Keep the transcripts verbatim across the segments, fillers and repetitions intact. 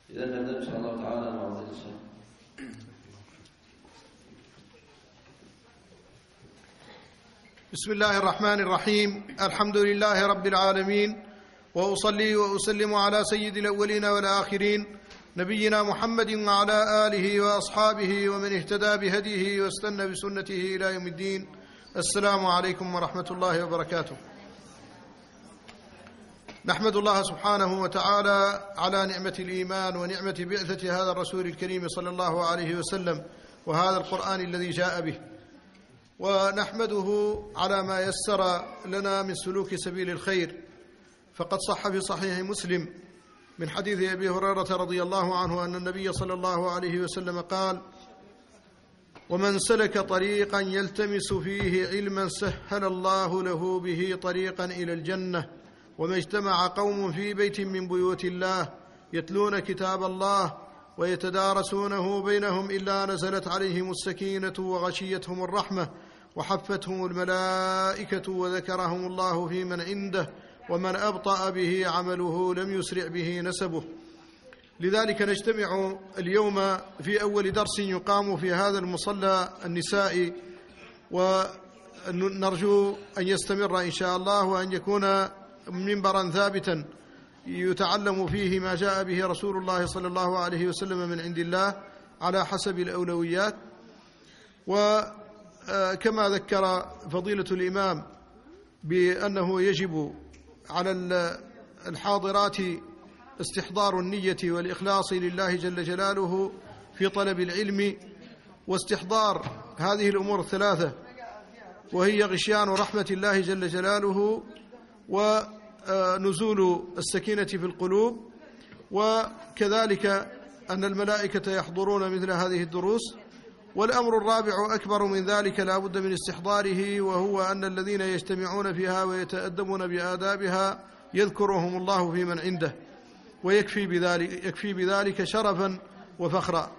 إذا نبدأ إن شاء الله تعالى مع فضيلة الشيخ. بسم الله الرحمن الرحيم. الحمد لله رب العالمين، وأصلي وأسلم على سيد الأولين والآخرين نبينا محمد وعلى آله وأصحابه ومن اهتدى بهديه واستنى بسنته إلى يوم الدين. السلام عليكم ورحمة الله وبركاته. نحمد الله سبحانه وتعالى على نعمة الإيمان ونعمة بعثة هذا الرسول الكريم صلى الله عليه وسلم وهذا القرآن الذي جاء به، ونحمده على ما يسر لنا من سلوك سبيل الخير. فقد صح في صحيح مسلم من حديث أبي هريرة رضي الله عنه أن النبي صلى الله عليه وسلم قال: ومن سلك طريقا يلتمس فيه علما سهل الله له به طريقا إلى الجنة. وما اجتمع قوم في بيت من بيوت الله يتلون كتاب الله ويتدارسونه بينهم إلا نزلت عليهم السكينة وغشيتهم الرحمة وحفتهم الملائكة وذكرهم الله في من عنده ومن أبطأ به عمله لم يسرع به نسبه. لذلك نجتمع اليوم في أول درس يقام في هذا المصلى النسائي، ونرجو أن يستمر إن شاء الله وأن يكون منبرا ثابتا يتعلم فيه ما جاء به رسول الله صلى الله عليه وسلم من عند الله على حسب الأولويات. وكما ذكر فضيلة الإمام بأنه يجب على الحاضرات استحضار النية والإخلاص لله جل جلاله في طلب العلم، واستحضار هذه الأمور الثلاثة، وهي غشيان رحمة الله جل جلاله ونزول السكينة في القلوب، وكذلك أن الملائكة يحضرون مثل هذه الدروس. والأمر الرابع أكبر من ذلك لا بد من استحضاره، وهو أن الذين يجتمعون فيها ويتأدبون بآدابها يذكرهم الله في من عنده، ويكفي بذلك, يكفي بذلك شرفا وفخرا.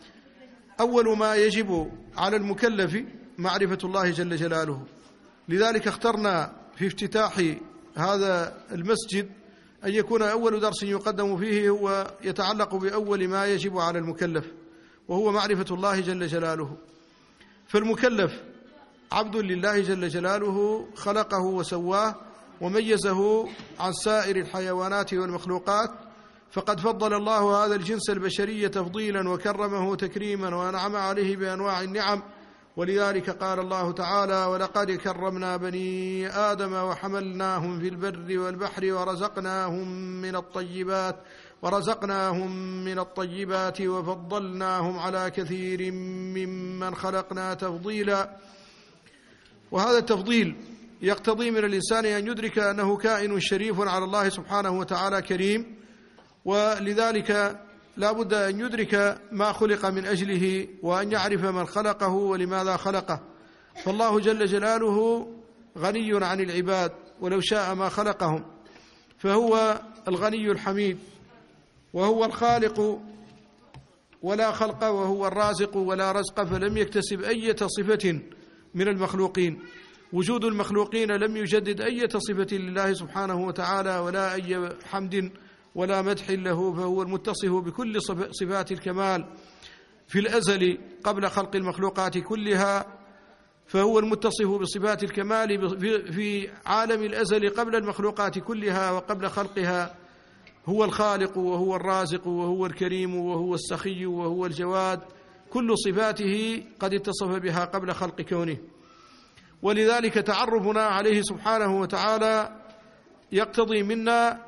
أول ما يجب على المكلف معرفة الله جل جلاله، لذلك اخترنا في افتتاح هذا المسجد أن يكون أول درس يقدم فيه هو يتعلق بأول ما يجب على المكلف، وهو معرفة الله جل جلاله. فالمكلف عبد لله جل جلاله، خلقه وسواه وميزه عن سائر الحيوانات والمخلوقات، فقد فضل الله هذا الجنس البشري تفضيلا وكرمه تكريما وأنعم عليه بأنواع النعم. ولذلك قال الله تعالى: ولقد كرمنا بني آدم وحملناهم في البر والبحر ورزقناهم من الطيبات ورزقناهم من الطيبات وفضلناهم على كثير ممن خلقنا تفضيلا. وهذا التفضيل يقتضي من الإنسان أن يدرك أنه كائن شريف على الله سبحانه وتعالى كريم، ولذلك لا بد أن يدرك ما خلق من أجله، وأن يعرف من خلقه ولماذا خلقه. فالله جل جلاله غني عن العباد ولو شاء ما خلقهم، فهو الغني الحميد، وهو الخالق ولا خلق، وهو الرازق ولا رزق، فلم يكتسب أي صفة من المخلوقين. وجود المخلوقين لم يجدد أي صفة لله سبحانه وتعالى ولا أي حمد ولا مدح له، فهو المتصف بكل صفات الكمال في الأزل قبل خلق المخلوقات كلها، فهو المتصف بصفات الكمال في عالم الأزل قبل المخلوقات كلها وقبل خلقها. هو الخالق وهو الرازق وهو الكريم وهو السخي وهو الجواد، كل صفاته قد اتصف بها قبل خلق كونه. ولذلك تعرفنا عليه سبحانه وتعالى يقتضي منا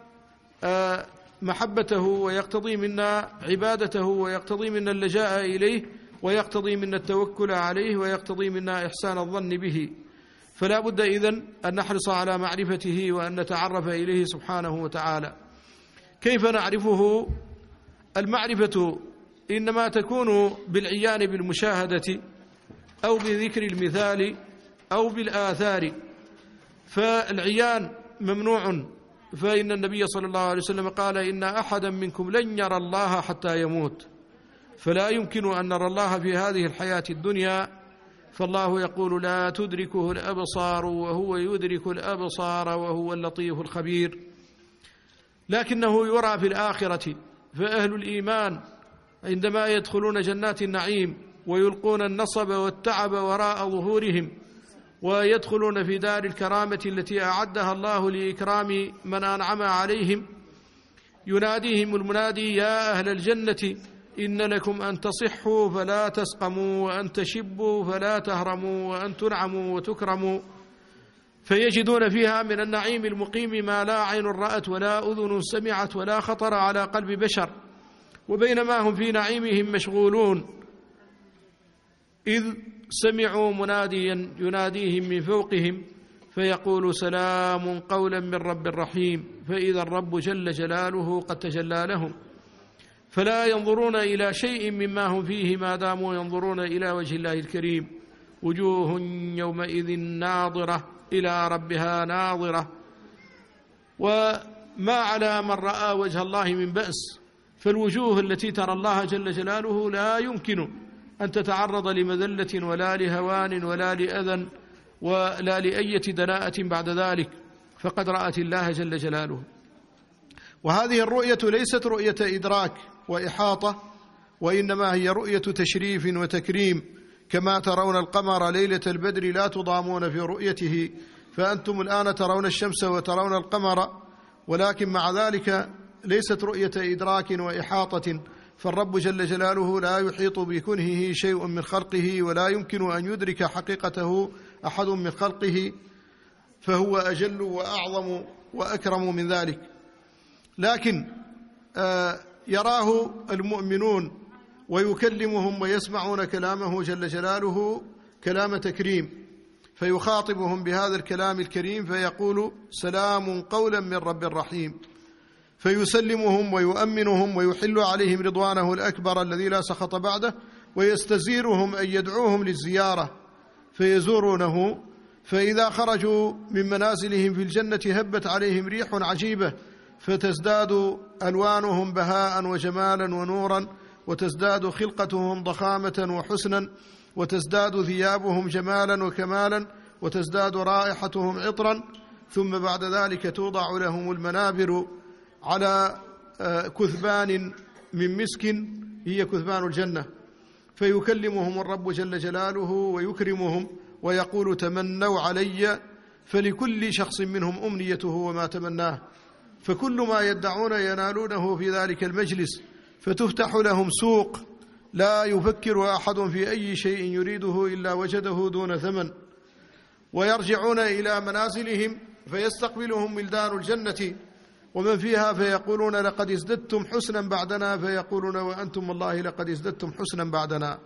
محبته، ويقتضي منا عبادته، ويقتضي منا اللجاء إليه، ويقتضي منا التوكل عليه، ويقتضي منا إحسان الظن به. فلا بد إذن أن نحرص على معرفته وأن نتعرف إليه سبحانه وتعالى. كيف نعرفه؟ المعرفة إنما تكون بالعيان بالمشاهدة أو بذكر المثال أو بالآثار. فالعيان ممنوع، فإن النبي صلى الله عليه وسلم قال: إن أحدا منكم لن يرى الله حتى يموت. فلا يمكن أن نرى الله في هذه الحياة الدنيا، فالله يقول: لا تدركه الأبصار وهو يدرك الأبصار وهو اللطيف الخبير. لكنه يرى في الآخرة، فأهل الإيمان عندما يدخلون جنات النعيم ويلقون النصب والتعب وراء ظهورهم ويدخلون في دار الكرامة التي أعدها الله لإكرام من أنعم عليهم، يناديهم المنادي: يا أهل الجنة إن لكم أن تصحوا فلا تسقموا، وأن تشبوا فلا تهرموا، وأن تنعموا وتكرموا، فيجدون فيها من النعيم المقيم ما لا عين رأت ولا أذن سمعت ولا خطر على قلب بشر. وبينما هم في نعيمهم مشغولون إذ سمعوا مناديا يناديهم من فوقهم فيقول: سلام قولا من رب رحيم. فإذا الرب جل جلاله قد تجلى لهم، فلا ينظرون إلى شيء مما هم فيه ما داموا ينظرون إلى وجه الله الكريم. وجوه يومئذ ناظرة إلى ربها ناظرة. وما على من رأى وجه الله من بأس، فالوجوه التي ترى الله جل جلاله لا يمكن أن تتعرض لمذلة ولا لهوان ولا لأذى ولا لأية دناءة بعد ذلك، فقد رأت الله جل جلاله. وهذه الرؤية ليست رؤية إدراك وإحاطة، وإنما هي رؤية تشريف وتكريم، كما ترون القمر ليلة البدر لا تضامون في رؤيته، فأنتم الآن ترون الشمس وترون القمر، ولكن مع ذلك ليست رؤية إدراك وإحاطة، فالرب جل جلاله لا يحيط بكنهه شيء من خلقه، ولا يمكن أن يدرك حقيقته أحد من خلقه، فهو أجل وأعظم وأكرم من ذلك. لكن يراه المؤمنون ويكلمهم ويسمعون كلامه جل جلاله كلام تكريم، فيخاطبهم بهذا الكلام الكريم فيقول: سلام قولا من رب رحيم، فيسلمهم ويؤمنهم ويحل عليهم رضوانه الأكبر الذي لا سخط بعده، ويستزيرهم أن يدعوهم للزيارة فيزورونه. فإذا خرجوا من منازلهم في الجنة هبت عليهم ريح عجيبة، فتزداد ألوانهم بهاء وجمالا ونورا، وتزداد خلقتهم ضخامة وحسنا، وتزداد ثيابهم جمالا وكمالا، وتزداد رائحتهم عطرا. ثم بعد ذلك توضع لهم المنابر على كثبان من مسك هي كثبان الجنة، فيكلمهم الرب جل جلاله ويكرمهم ويقول: تمنوا علي، فلكل شخص منهم أمنيته وما تمناه، فكل ما يدعون ينالونه في ذلك المجلس، فتفتح لهم سوق لا يفكر أحد في أي شيء يريده إلا وجده دون ثمن، ويرجعون إلى منازلهم فيستقبلهم ولدان الجنة ومن فيها فيقولون: لقد ازددتم حسنا بعدنا، فيقولون: وأنتم والله لقد ازددتم حسنا بعدنا.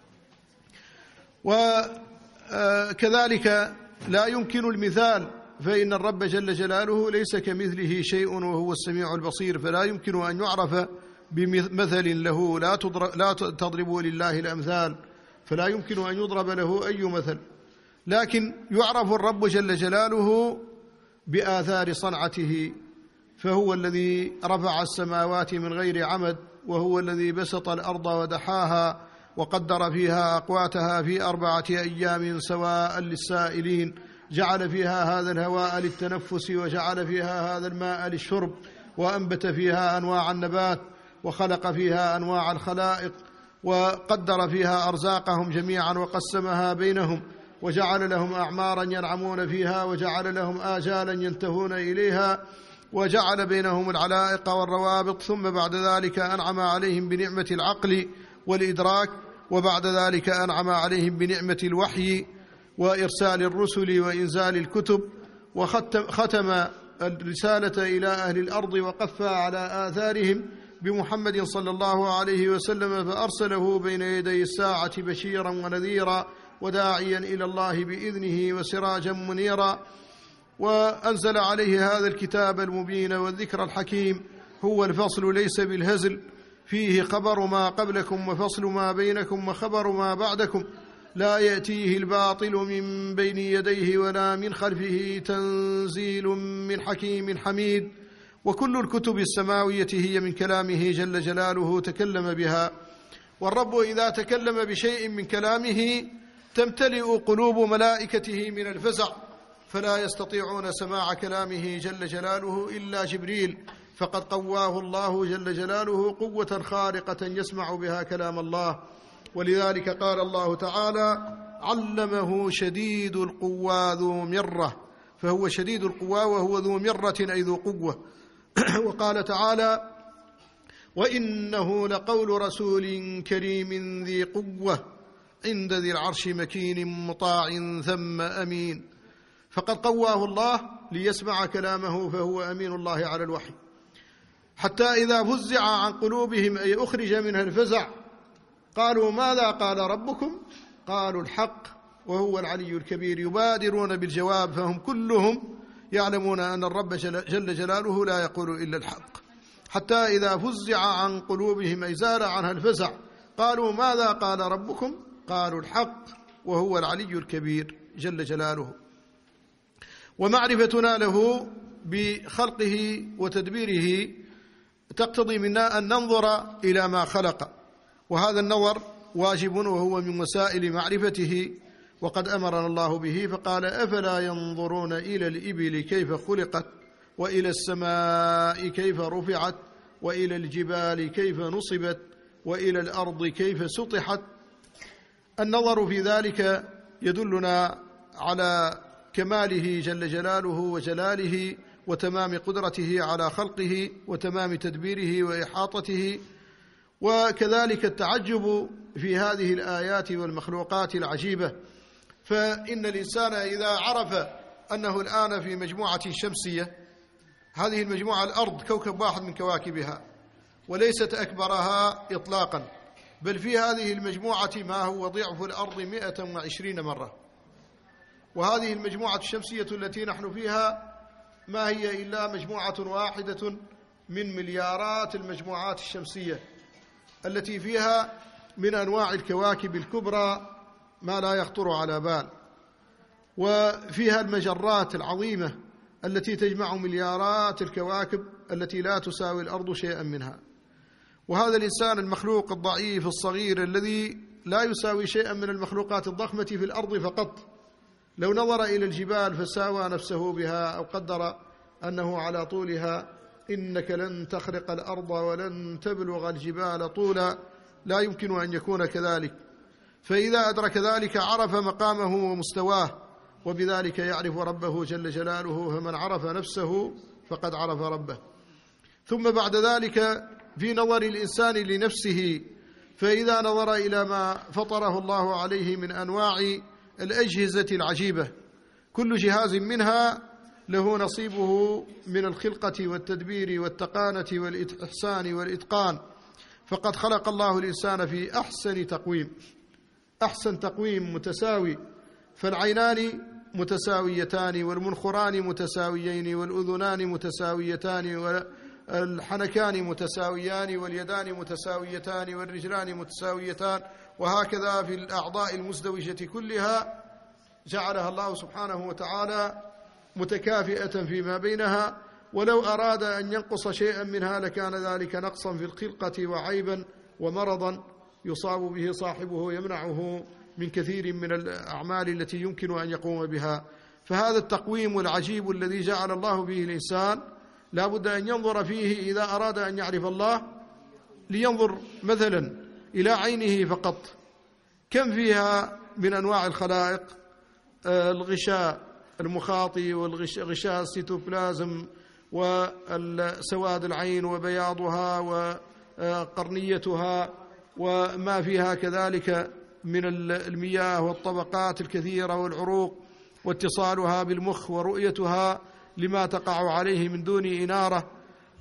وكذلك لا يمكن المثال، فإن الرب جل جلاله ليس كمثله شيء وهو السميع البصير، فلا يمكن أن يعرف بمثل له، لا لا تضربوا لله الأمثال، فلا يمكن أن يضرب له أي مثل، لكن يعرف الرب جل جلاله بآثار صنعته، فهو الذي رفع السماوات من غير عمد، وهو الذي بسط الأرض ودحاها وقدر فيها أقواتها في أربعة أيام سواء للسائلين، جعل فيها هذا الهواء للتنفس، وجعل فيها هذا الماء للشرب، وأنبت فيها أنواع النبات، وخلق فيها أنواع الخلائق، وقدر فيها أرزاقهم جميعا وقسمها بينهم، وجعل لهم أعمارا ينعمون فيها، وجعل لهم آجالا ينتهون إليها، وجعل بينهم العلائق والروابط. ثم بعد ذلك أنعم عليهم بنعمة العقل والإدراك، وبعد ذلك أنعم عليهم بنعمة الوحي وإرسال الرسل وإنزال الكتب، وختم الرسالة إلى أهل الأرض وقفى على آثارهم بمحمد صلى الله عليه وسلم، فأرسله بين يدي الساعة بشيرا ونذيرا وداعيا إلى الله بإذنه وسراجا منيرا، وأنزل عليه هذا الكتاب المبين والذكر الحكيم. هو الفصل ليس بالهزل، فيه خبر ما قبلكم وفصل ما بينكم وخبر ما بعدكم، لا يأتيه الباطل من بين يديه ولا من خلفه، تنزيل من حكيم حميد. وكل الكتب السماوية هي من كلامه جل جلاله تكلم بها، والرب إذا تكلم بشيء من كلامه تمتلئ قلوب ملائكته من الفزع، فلا يستطيعون سماع كلامه جل جلاله إلا جبريل، فقد قواه الله جل جلاله قوة خارقة يسمع بها كلام الله. ولذلك قال الله تعالى: علمه شديد القوى ذو مرة، فهو شديد القوى وهو ذو مرة أي ذو قوة. وقال تعالى: وإنه لقول رسول كريم ذي قوة عند ذي العرش مكين مطاع ثم أمين. فقد قواه الله ليسمع كلامه، فهو أمين الله على الوحي. حتى إذا فزع عن قلوبهم أي أخرج منها الفزع قالوا: ماذا قال ربكم؟ قالوا: الحق وهو العلي الكبير. يبادرون بالجواب، فهم كلهم يعلمون أن الرب جل جلاله لا يقول إلا الحق. حتى إذا فزع عن قلوبهم أي زال عنها الفزع قالوا: ماذا قال ربكم؟ قالوا: الحق وهو العلي الكبير جل جلاله. ومعرفتنا له بخلقه وتدبيره تقتضي منا أن ننظر إلى ما خلق، وهذا النظر واجب وهو من وسائل معرفته، وقد أمرنا الله به فقال: أفلا ينظرون إلى الإبل كيف خلقت، وإلى السماء كيف رفعت، وإلى الجبال كيف نصبت، وإلى الأرض كيف سطحت. النظر في ذلك يدلنا على كماله جل جلاله وجلاله وتمام قدرته على خلقه وتمام تدبيره وإحاطته. وكذلك التعجب في هذه الآيات والمخلوقات العجيبة، فإن الإنسان إذا عرف أنه الآن في مجموعة شمسية، هذه المجموعة الأرض كوكب واحد من كواكبها وليست أكبرها إطلاقا، بل في هذه المجموعة ما هو ضعف الأرض مئة وعشرين مرة. وهذه المجموعة الشمسية التي نحن فيها ما هي إلا مجموعة واحدة من مليارات المجموعات الشمسية التي فيها من أنواع الكواكب الكبرى ما لا يخطر على بال، وفيها المجرات العظيمة التي تجمع مليارات الكواكب التي لا تساوي الأرض شيئا منها. وهذا الإنسان المخلوق الضعيف الصغير الذي لا يساوي شيئا من المخلوقات الضخمة في الأرض فقط، لو نظر إلى الجبال فساوى نفسه بها أو قدر أنه على طولها: إنك لن تخرق الأرض ولن تبلغ الجبال طولا، لا يمكن أن يكون كذلك. فإذا أدرك ذلك عرف مقامه ومستواه، وبذلك يعرف ربه جل جلاله. فمن عرف نفسه فقد عرف ربه. ثم بعد ذلك في نظر الإنسان لنفسه، فإذا نظر إلى ما فطره الله عليه من أنواع الأجهزة العجيبة، كل جهاز منها له نصيبه من الخلقة والتدبير والتقانة والإحسان والإتقان. فقد خلق الله الإنسان في أحسن تقويم، أحسن تقويم متساوي، فالعينان متساويتان، والمنخران متساويين، والأذنان متساويتان، والحنكان متساويان، واليدان متساويتان، والرجلان متساويتان، وهكذا في الأعضاء المزدوجة كلها جعلها الله سبحانه وتعالى متكافئة فيما بينها. ولو أراد أن ينقص شيئا منها لكان ذلك نقصا في الخلقة وعيبا ومرضا يصاب به صاحبه يمنعه من كثير من الأعمال التي يمكن أن يقوم بها. فهذا التقويم العجيب الذي جعل الله به الإنسان لا بد أن ينظر فيه إذا أراد أن يعرف الله، لينظر مثلا إلى عينه فقط، كم فيها من أنواع الخلائق: الغشاء المخاطي، والغشاء السيتوبلازم، وسواد العين وبياضها وقرنيتها، وما فيها كذلك من المياه والطبقات الكثيرة والعروق، واتصالها بالمخ ورؤيتها لما تقع عليه من دون إنارة،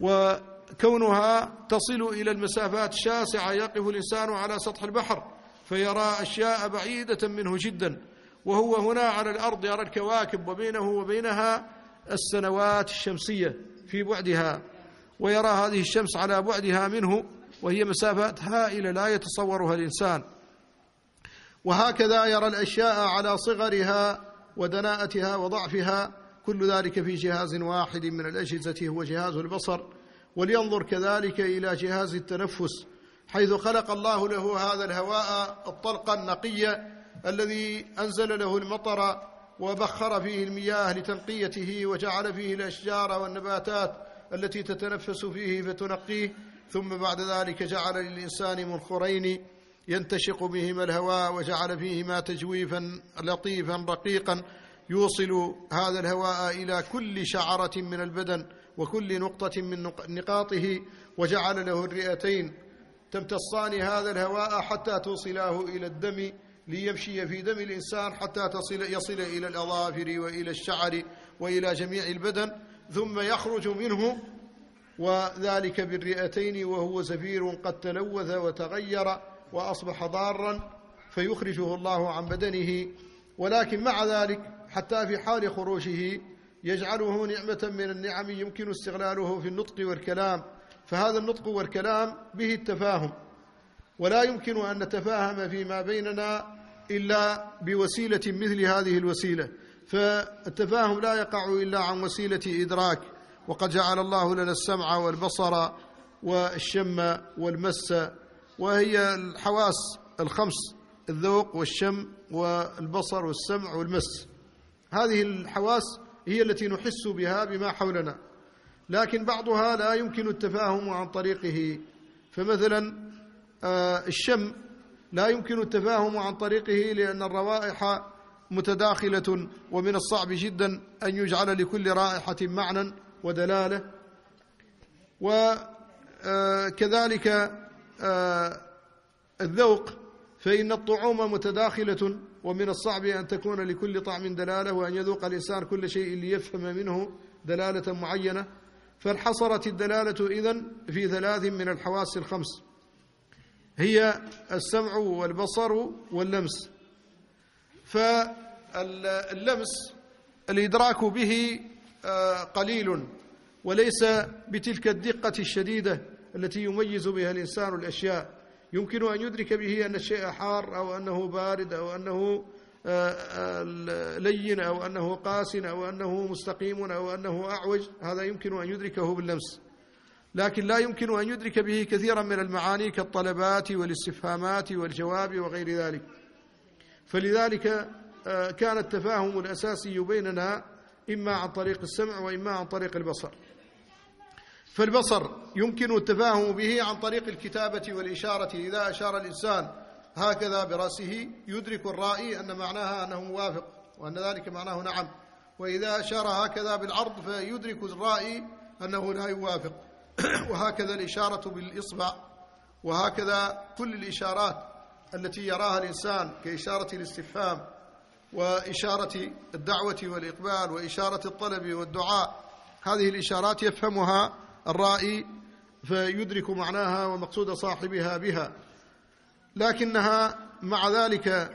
وكونها تصل إلى المسافات الشاسعة. يقف الإنسان على سطح البحر فيرى أشياء بعيدة منه جدا، وهو هنا على الأرض يرى الكواكب وبينه وبينها السنوات الشمسية في بعدها، ويرى هذه الشمس على بعدها منه، وهي مسافات هائلة لا يتصورها الإنسان. وهكذا يرى الأشياء على صغرها ودناءتها وضعفها، كل ذلك في جهاز واحد من الأجهزة هو جهاز البصر. ولينظر كذلك إلى جهاز التنفس، حيث خلق الله له هذا الهواء الطلق النقي الذي أنزل له المطر وبخر فيه المياه لتنقيته، وجعل فيه الأشجار والنباتات التي تتنفس فيه فتنقيه، ثم بعد ذلك جعل للإنسان منخرين ينتشق بهما الهواء، وجعل فيهما تجويفا لطيفا رقيقا يوصل هذا الهواء إلى كل شعرة من البدن وكل نقطة من نقاطه، وجعل له الرئتين تمتصان هذا الهواء حتى توصلاه إلى الدم ليمشي في دم الإنسان حتى تصل يصل إلى الأظافر وإلى الشعر وإلى جميع البدن، ثم يخرج منه وذلك بالرئتين وهو زفير قد تلوث وتغير وأصبح ضارا فيخرجه الله عن بدنه. ولكن مع ذلك حتى في حال خروجه يجعله نعمة من النعم يمكن استغلاله في النطق والكلام، فهذا النطق والكلام به التفاهم، ولا يمكن أن نتفاهم فيما بيننا إلا بوسيلة مثل هذه الوسيلة، فالتفاهم لا يقع إلا عن وسيلة إدراك. وقد جعل الله لنا السمع والبصر والشم والمس، وهي الحواس الخمس: الذوق والشم والبصر والسمع والمس. هذه الحواس هي التي نحس بها بما حولنا، لكن بعضها لا يمكن التفاهم عن طريقه. فمثلا الشم لا يمكن التفاهم عن طريقه لأن الروائح متداخلة، ومن الصعب جدا أن يجعل لكل رائحة معنى ودلالة. وكذلك الذوق، فإن الطعوم متداخلة، ومن الصعب أن تكون لكل طعم دلالة، وأن يذوق الإنسان كل شيء ليفهم منه دلالة معينة. فانحصرت الدلالة إذن في ثلاث من الحواس الخمس، هي السمع والبصر واللمس. فاللمس الإدراك به قليل، وليس بتلك الدقة الشديدة التي يميز بها الإنسان الأشياء. يمكن أن يدرك به أن الشيء حار أو أنه بارد أو أنه لين أو أنه قاس أو أنه مستقيم أو أنه أعوج، هذا يمكن أن يدركه باللمس، لكن لا يمكن أن يدرك به كثيرا من المعاني كالطلبات والاستفهامات والجواب وغير ذلك. فلذلك كان التفاهم الأساسي بيننا إما عن طريق السمع وإما عن طريق البصر. فالبصر يمكن التفاهم به عن طريق الكتابة والإشارة. إذا أشار الإنسان هكذا برأسه يدرك الرائي أن معناها أنه موافق وأن ذلك معناه نعم، وإذا أشار هكذا بالعرض فيدرك الرائي أنه لا يوافق. وهكذا الإشارة بالإصبع، وهكذا كل الإشارات التي يراها الإنسان كإشارة الاستفهام وإشارة الدعوة والإقبال وإشارة الطلب والدعاء، هذه الإشارات يفهمها الرائي فيدرك معناها ومقصود صاحبها بها. لكنها مع ذلك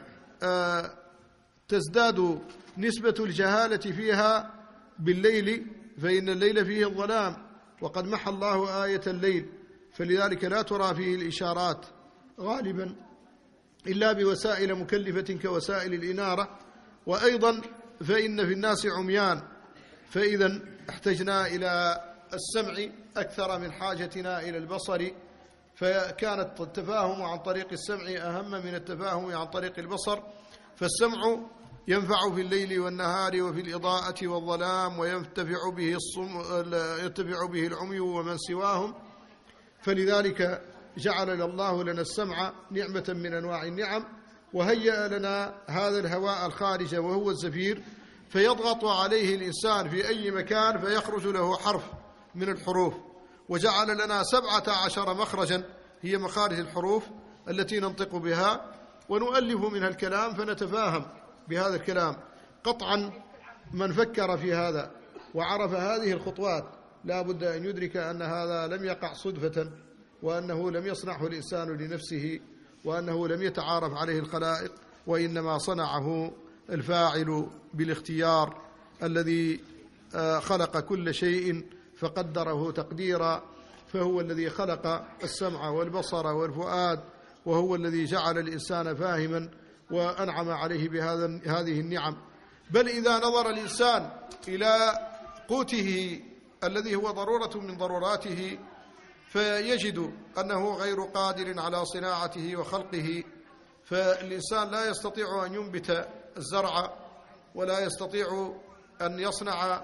تزداد نسبة الجهالة فيها بالليل، فإن الليل فيه الظلام، وقد محى الله آية الليل، فلذلك لا ترى فيه الإشارات غالبا إلا بوسائل مكلفة كوسائل الإنارة. وأيضا فإن في الناس عميان، فإذا احتجنا إلى السمع أكثر من حاجتنا إلى البصر، فكانت التفاهم عن طريق السمع أهم من التفاهم عن طريق البصر. فالسمع ينفع في الليل والنهار وفي الإضاءة والظلام، وينتفع به الصم ينتفع به العمي ومن سواهم. فلذلك جعل الله لنا السمع نعمة من أنواع النعم، وهيأ لنا هذا الهواء الخارج وهو الزفير، فيضغط عليه الإنسان في أي مكان فيخرج له حرف من الحروف. وجعل لنا سبعة عشر مخرجا هي مخارج الحروف التي ننطق بها ونؤلف منها الكلام فنتفاهم بهذا الكلام. قطعا من فكر في هذا وعرف هذه الخطوات لا بد أن يدرك أن هذا لم يقع صدفة، وأنه لم يصنعه الإنسان لنفسه، وأنه لم يتعارف عليه الخلائق، وإنما صنعه الفاعل بالاختيار الذي خلق كل شيء فقدره تقديرا. فهو الذي خلق السمع والبصر والفؤاد، وهو الذي جعل الإنسان فاهما وأنعم عليه بهذه النعم. بل إذا نظر الإنسان إلى قوته الذي هو ضرورة من ضروراته فيجد أنه غير قادر على صناعته وخلقه. فالإنسان لا يستطيع أن ينبت الزرع، ولا يستطيع أن يصنع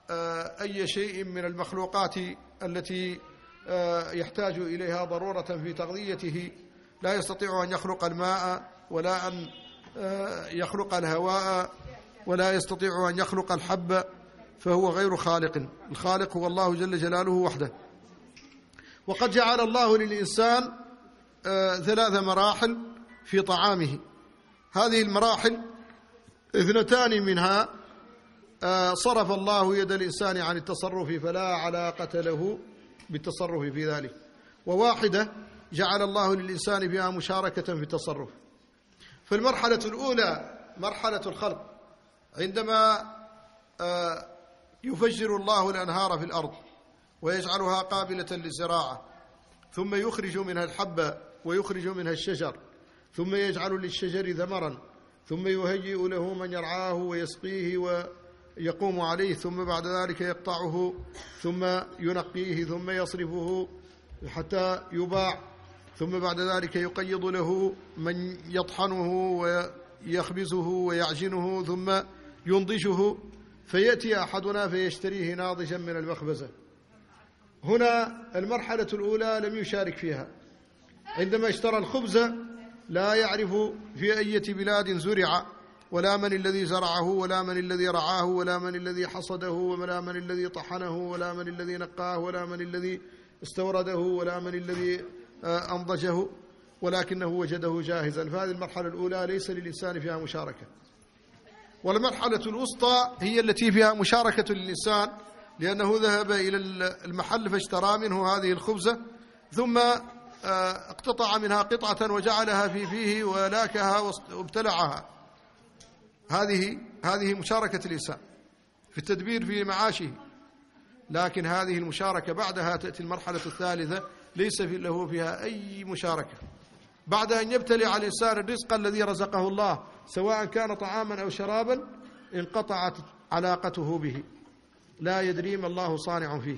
أي شيء من المخلوقات التي يحتاج إليها ضرورة في تغذيته، لا يستطيع أن يخلق الماء ولا أن يخلق الهواء ولا يستطيع أن يخلق الحب، فهو غير خالق. الخالق هو الله جل جلاله وحده. وقد جعل الله للإنسان ثلاث مراحل في طعامه. هذه المراحل اثنتان منها صرف الله يد الإنسان عن التصرف فلا علاقة له بالتصرف في ذلك، وواحدة جعل الله للإنسان فيها مشاركة في التصرف. فالمرحلة الأولى مرحلة الخلق، عندما يفجر الله الأنهار في الأرض ويجعلها قابلة للزراعة، ثم يخرج منها الحب ويخرج منها الشجر، ثم يجعل للشجر ثمرا، ثم يهيئ له من يرعاه ويسقيه ويقوم عليه، ثم بعد ذلك يقطعه، ثم ينقيه، ثم يصرفه حتى يباع، ثم بعد ذلك يقيض له من يطحنه ويخبزه ويعجنه، ثم ينضجه، فيأتي أحدنا فيشتريه ناضجا من المخبزة. هنا المرحلة الأولى لم يشارك فيها. عندما اشترى الخبز لا يعرف في أية بلاد زرع، ولا من الذي زرعه، ولا من الذي رعاه، ولا من الذي حصده، ولا من الذي طحنه، ولا من الذي نقاه، ولا من الذي استورده، ولا من الذي أنضجه، ولكنه وجده جاهزا. فهذه المرحلة الأولى ليس للإنسان فيها مشاركة. والمرحلة الوسطى هي التي فيها مشاركة للإنسان، لأنه ذهب إلى المحل فاشترى منه هذه الخبزة، ثم اقتطع منها قطعة وجعلها في فيه ولاكها وابتلعها. هذه هذه مشاركة الإنسان في التدبير في معاشه. لكن هذه المشاركة بعدها تأتي المرحلة الثالثة ليس له فيها أي مشاركة. بعد أن يبتلع الإنسان الرزق الذي رزقه الله سواء كان طعاما أو شرابا انقطعت علاقته به، لا يدري ما الله صانع فيه،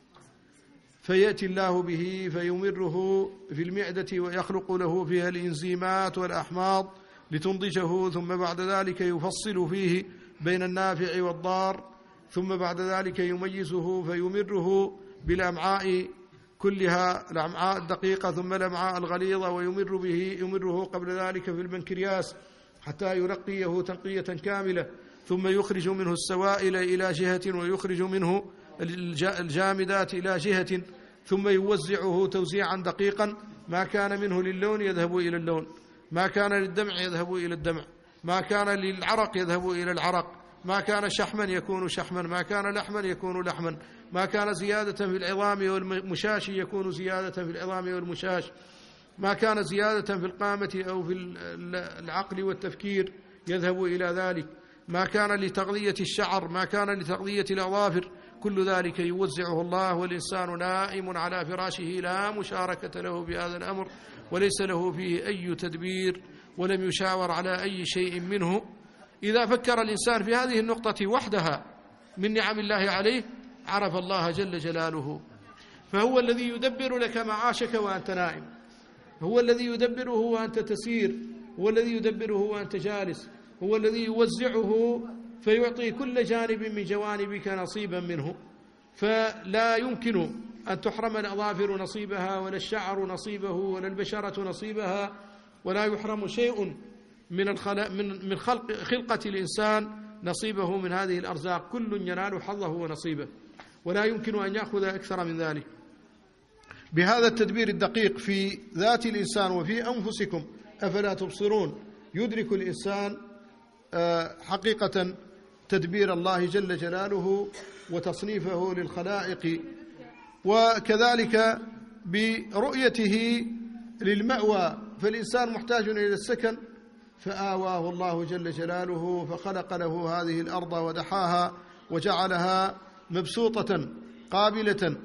فيأتي الله به فيمره في المعدة ويخلق له فيها الإنزيمات والأحماض لتنضجه، ثم بعد ذلك يفصل فيه بين النافع والضار، ثم بعد ذلك يميزه فيمره بالأمعاء كلها، الأمعاء الدقيقة ثم الأمعاء الغليظة، ويمر به يمره قبل ذلك في البنكرياس حتى ينقيه تنقية كاملة، ثم يخرج منه السوائل إلى جهة ويخرج منه الجامدات إلى جهة، ثم يوزعه توزيعا دقيقا، ما كان منه للون يذهب إلى اللون، ما كان للدمع يذهب إلى الدمع، ما كان للعرق يذهب إلى العرق، ما كان شحما يكون شحما، ما كان لحما يكون لحما، ما كان زيادة في العظام والمشاش يكون زيادة في العظام والمشاش، ما كان زيادة في القامة أو في العقل والتفكير يذهب إلى ذلك، ما كان لتغذية الشعر، ما كان لتغذية الأظافر، كل ذلك يوزعه الله، والإنسان نائم على فراشه لا مشاركة له بهذا الأمر، وليس له فيه أي تدبير، ولم يشاور على أي شيء منه. إذا فكر الإنسان في هذه النقطة وحدها من نعم الله عليه عرف الله جل جلاله. فهو الذي يدبر لك معاشك وأنت نائم، هو الذي يدبره وأنت تسير، هو الذي يدبره وأنت جالس، هو الذي يوزعه فيعطي كل جانب من جوانبك نصيبا منه. فلا يمكن أن تحرم الأظافر نصيبها، ولا الشعر نصيبه، ولا البشرة نصيبها، ولا يحرم شيء من الخلق من من خلق خلقة الإنسان نصيبه من هذه الأرزاق، كل ينال حظه ونصيبه، ولا يمكن أن يأخذ أكثر من ذلك. بهذا التدبير الدقيق في ذات الإنسان وفي أنفسكم أفلا تبصرون يدرك الإنسان حقيقة تدبير الله جل جلاله وتصنيفه للخلائق، وكذلك برؤيته للمأوى. فالإنسان محتاج إلى السكن، فآواه الله جل جلاله فخلق له هذه الأرض ودحاها وجعلها مبسوطة قابلة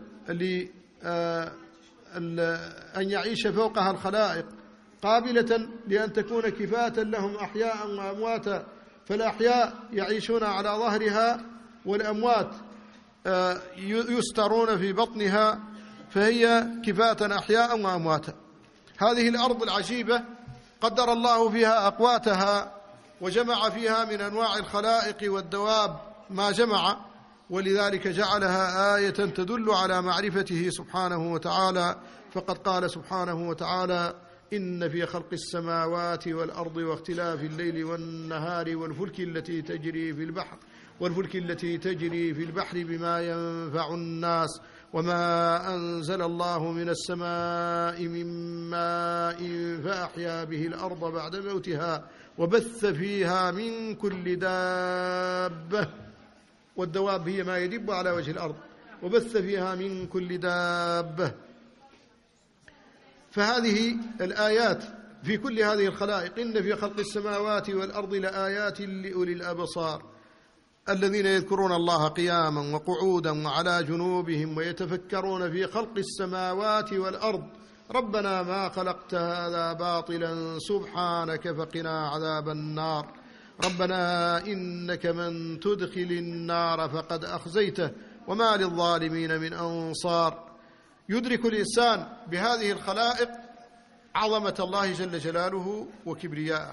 لأن يعيش فوقها الخلائق، قابلة لأن تكون كفاة لهم أحياء وأمواتا. فالأحياء يعيشون على ظهرها، والأموات يسترون في بطنها، فهي كفاة أحياء وأمواتا. هذه الأرض العجيبة قدر الله فيها أقواتها، وجمع فيها من أنواع الخلائق والدواب ما جمع، ولذلك جعلها آية تدل على معرفته سبحانه وتعالى، فقد قال سبحانه وتعالى: إن في خلق السماوات والأرض واختلاف الليل والنهار والفلك التي تجري في البحر والفلك التي تجري في البحر بما ينفع الناس وما أنزل الله من السماء من ماء فأحيا به الأرض بعد موتها وبث فيها من كل دابة، والدواب هي ما يدب على وجه الأرض، وبث فيها من كل دابة. فهذه الآيات في كل هذه الخلائق: إن في خلق السماوات والأرض لآيات لأولي الأبصار الذين يذكرون الله قياما وقعودا وعلى جنوبهم ويتفكرون في خلق السماوات والأرض ربنا ما خلقت هذا باطلا سبحانك فقنا عذاب النار ربنا إنك من تدخل النار فقد أخزيته وما للظالمين من أنصار. يدرك الإنسان بهذه الخلائق عظمة الله جل جلاله وكبرياءه.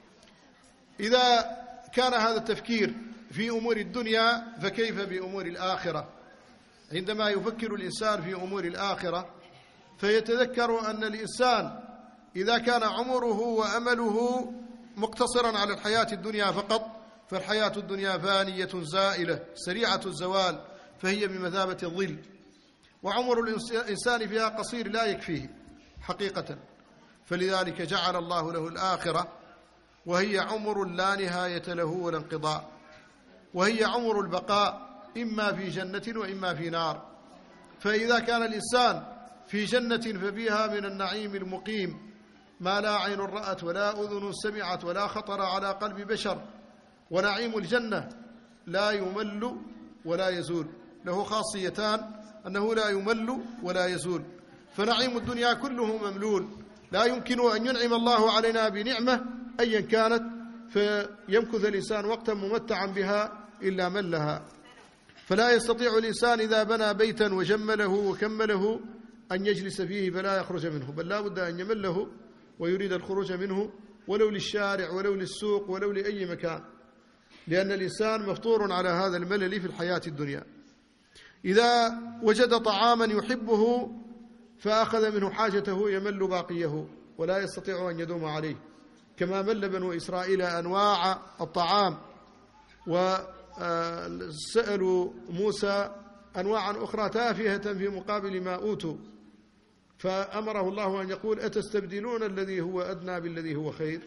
إذا كان هذا التفكير في أمور الدنيا فكيف بأمور الآخرة؟ عندما يفكر الإنسان في أمور الآخرة فيتذكر أن الإنسان إذا كان عمره وأمله مقتصرا على الحياة الدنيا فقط فالحياة الدنيا فانية زائلة سريعة الزوال، فهي بمثابة الظل، وعمر الإنسان فيها قصير لا يكفيه حقيقة. فلذلك جعل الله له الآخرة، وهي عمر لا نهاية له ولا انقضاء، وهي عمر البقاء إما في جنة وإما في نار. فإذا كان الإنسان في جنة ففيها من النعيم المقيم ما لا عين رأت ولا أذن سمعت ولا خطر على قلب بشر، ونعيم الجنة لا يمل ولا يزول، له خاصيتان: أنه لا يمل ولا يزول. فنعيم الدنيا كله مملول، لا يمكن أن ينعم الله علينا بنعمة أيا كانت فيمكث الإنسان وقتا ممتعا بها إلا ملها. فلا يستطيع الإنسان إذا بنى بيتا وجمله وكمله أن يجلس فيه فلا يخرج منه، بل لا بد أن يمله ويريد الخروج منه، ولو للشارع ولو للسوق ولو لأي مكان، لأن الإنسان مفطور على هذا الملل في الحياة الدنيا. إذا وجد طعاما يحبه فأخذ منه حاجته يمل باقيه ولا يستطيع أن يدوم عليه، كما مل بنو إسرائيل أنواع الطعام وسألوا موسى أنواعا أخرى تافهة في مقابل ما أوتوا، فأمره الله أن يقول: أتستبدلون الذي هو أدنى بالذي هو خير.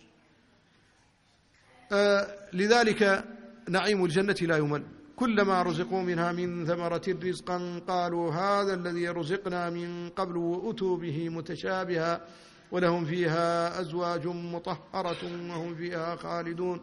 آه لذلك نعيم الجنة لا يمل، كلما رزقوا منها من ثمرة رزقا قالوا هذا الذي رزقنا من قبل وأتوا به متشابها ولهم فيها أزواج مطهرة وهم فيها خالدون.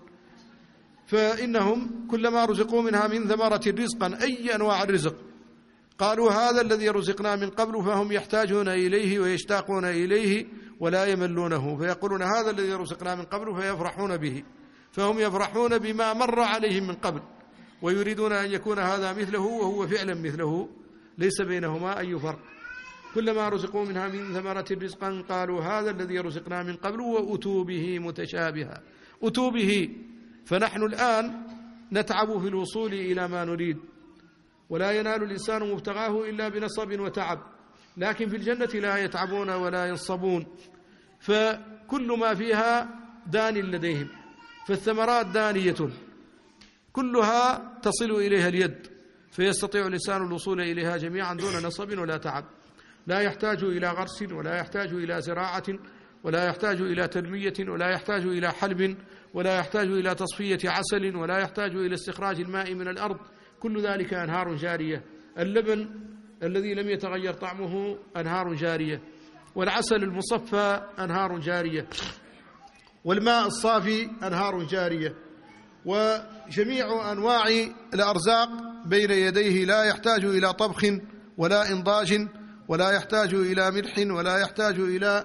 فإنهم كلما رزقوا منها من ثمرة رزقا أي أنواع الرزق قالوا هذا الذي رزقنا من قبل، فهم يحتاجون إليه ويشتاقون إليه ولا يملونه، فيقولون هذا الذي رزقنا من قبل فيفرحون به، فهم يفرحون بما مر عليهم من قبل ويريدون أن يكون هذا مثله وهو فعلا مثله، ليس بينهما أي فرق. كلما رزقوا منها من ثمرة رزقا قالوا هذا الذي رزقنا من قبل وأتوا به متشابها. أتوا به، فنحن الآن نتعب في الوصول إلى ما نريد، ولا ينال الإنسان مبتغاه إلا بنصب وتعب، لكن في الجنة لا يتعبون ولا ينصبون، فكل ما فيها دان لديهم، فالثمرات دانية كلها تصل إليها اليد، فيستطيع الإنسان الوصول إليها جميعا دون نصب ولا تعب، لا يحتاج إلى غرس ولا يحتاج إلى زراعة ولا يحتاج إلى تنمية ولا يحتاج إلى حلب ولا يحتاج إلى تصفية عسل ولا يحتاج إلى استخراج الماء من الأرض، كل ذلك أنهار جارية. اللبن الذي لم يتغير طعمه أنهار جارية، والعسل المصفى أنهار جارية، والماء الصافي أنهار جارية، وجميع أنواع الأرزاق بين يديه، لا يحتاج إلى طبخ ولا إنضاج ولا يحتاج إلى ملح ولا يحتاج إلى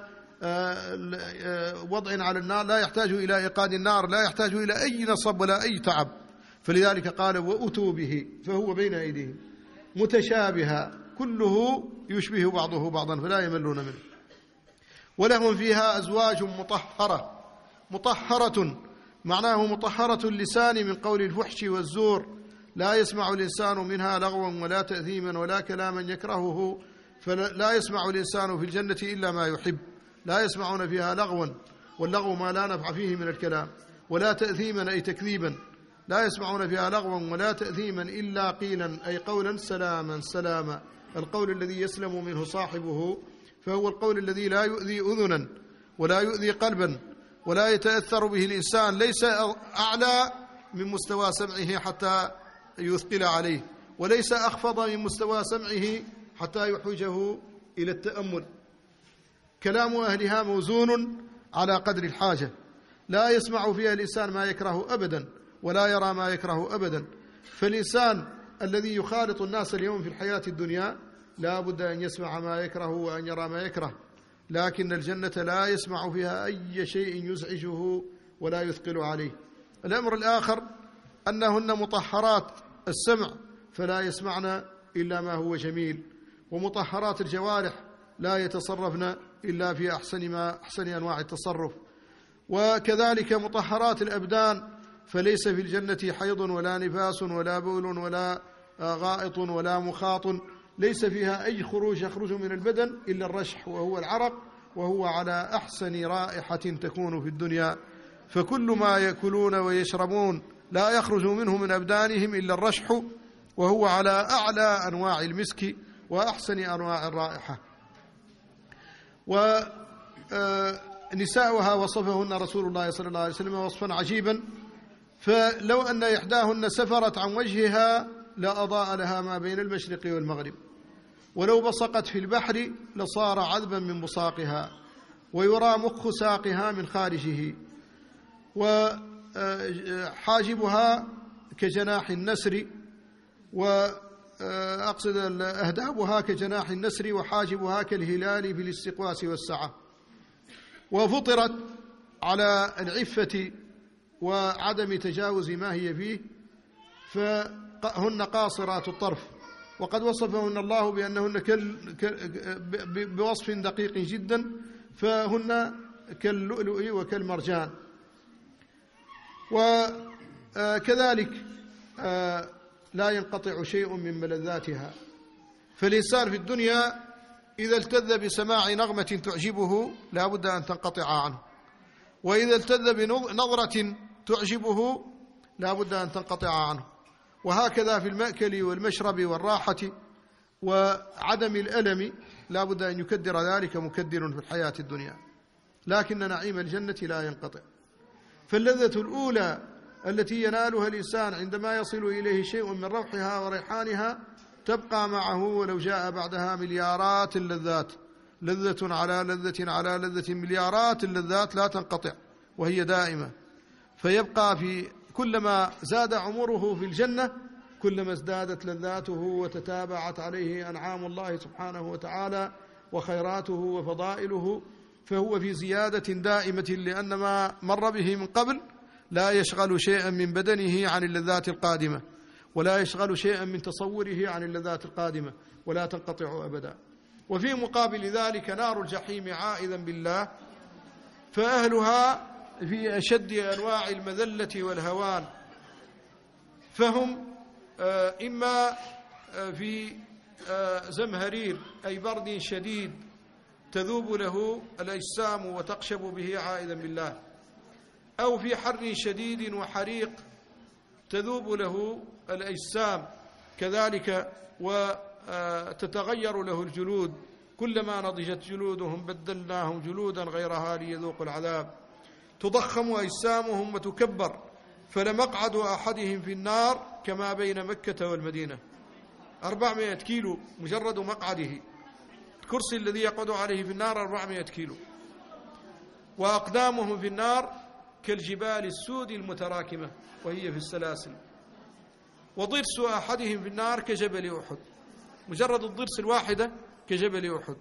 وضع على النار، لا يحتاج إلى إيقاد النار، لا يحتاج إلى أي نصب ولا أي تعب. فلذلك قال وأتوا به، فهو بين أيديهم متشابها، كله يشبه بعضه بعضا فلا يملون منه. ولهم فيها أزواج مطهرة، مطهرة معناه مطهرة اللسان من قول الفحش والزور، لا يسمع الإنسان منها لغوا ولا تأثيما ولا كلاما يكرهه، فلا يسمع الإنسان في الجنة إلا ما يحب. لا يسمعون فيها لغوا، واللغو ما لا نفع فيه من الكلام، ولا تأثيما أي تكذيبا. لا يسمعون فيها لغوا ولا تأثيما إلا قيلا أي قولا سلاما سلاما، القول الذي يسلم منه صاحبه، فهو القول الذي لا يؤذي أذنا ولا يؤذي قلبا ولا يتأثر به الإنسان، ليس أعلى من مستوى سمعه حتى يثقل عليه، وليس أخفض من مستوى سمعه حتى يحوجه إلى التأمل. كلام أهلها موزون على قدر الحاجة، لا يسمع فيها الإنسان ما يكره أبدا ولا يرى ما يكره أبدا. فالإنسان الذي يخالط الناس اليوم في الحياة الدنيا لا بد أن يسمع ما يكره وأن يرى ما يكره، لكن الجنة لا يسمع فيها أي شيء يزعجه ولا يثقل عليه. الأمر الآخر أنهن مطهرات السمع فلا يسمعن إلا ما هو جميل، ومطهرات الجوارح لا يتصرفن إلا في أحسن ما أحسن أنواع التصرف، وكذلك مطهرات الأبدان، فليس في الجنة حيض ولا نفاس ولا بول ولا غائط ولا مخاط، ليس فيها أي خروج يخرج من البدن إلا الرشح وهو العرق، وهو على أحسن رائحة تكون في الدنيا. فكل ما يأكلون ويشربون لا يخرج منه من أبدانهم إلا الرشح، وهو على أعلى أنواع المسك وأحسن أنواع الرائحة. ونساؤها وصفهن رسول الله صلى الله عليه وسلم وصفا عجيبا، فلو أن إحداهن سفرت عن وجهها لأضاء لها ما بين المشرق والمغرب، ولو بصقت في البحر لصار عذبا من بصاقها، ويرى مخ ساقها من خارجه، وحاجبها كجناح النسر، وأقصد أهدابها كجناح النسر، وحاجبها كالهلال في الاستقواس والسعة. وفطرت على العفة وعدم تجاوز ما هي فيه، فهن قاصرات الطرف، وقد وصفهن الله بأنهن بوصف دقيق جدا، فهن كاللؤلؤ وكالمرجان. وكذلك لا ينقطع شيء من ملذاتها، فالإنسان في الدنيا إذا التذ بسماع نغمة تعجبه لا بد أن تنقطع عنه، وإذا التذ بنظرة تعجبه لا بد أن تنقطع عنه، وهكذا في المأكل والمشرب والراحة وعدم الألم لا بد أن يكدر ذلك مكدر في الحياة الدنيا، لكن نعيم الجنة لا ينقطع. فاللذة الأولى التي ينالها الإنسان عندما يصل إليه شيء من روحها وريحانها تبقى معه ولو جاء بعدها مليارات اللذات، لذة على لذة على لذة، مليارات اللذات لا تنقطع وهي دائمة. فيبقى في كلما زاد عمره في الجنة كلما ازدادت لذاته وتتابعت عليه أنعام الله سبحانه وتعالى وخيراته وفضائله، فهو في زيادة دائمة، لأن ما مر به من قبل لا يشغل شيئا من بدنه عن اللذات القادمة، ولا يشغل شيئا من تصوره عن اللذات القادمة، ولا تنقطع أبدا. وفي مقابل ذلك نار الجحيم عائذا بالله، فأهلها في أشد أنواع المذلة والهوان، فهم إما في زمهرير أي برد شديد تذوب له الأجسام وتقشب به عائذا بالله، أو في حر شديد وحريق تذوب له الأجسام كذلك وتتغير له الجلود، كلما نضجت جلودهم بدلناهم جلودا غيرها ليذوقوا العذاب. تضخم أجسامهم وتكبر، فلمقعد أحدهم في النار كما بين مكة والمدينة، أربعمائة كيلو مجرد مقعده، الكرسي الذي يقعد عليه في النار أربعمائة كيلو. وأقدامهم في النار كالجبال السود المتراكمة وهي في السلاسل. وضرس أحدهم في النار كجبل أحد، مجرد الضرس الواحدة كجبل أحد،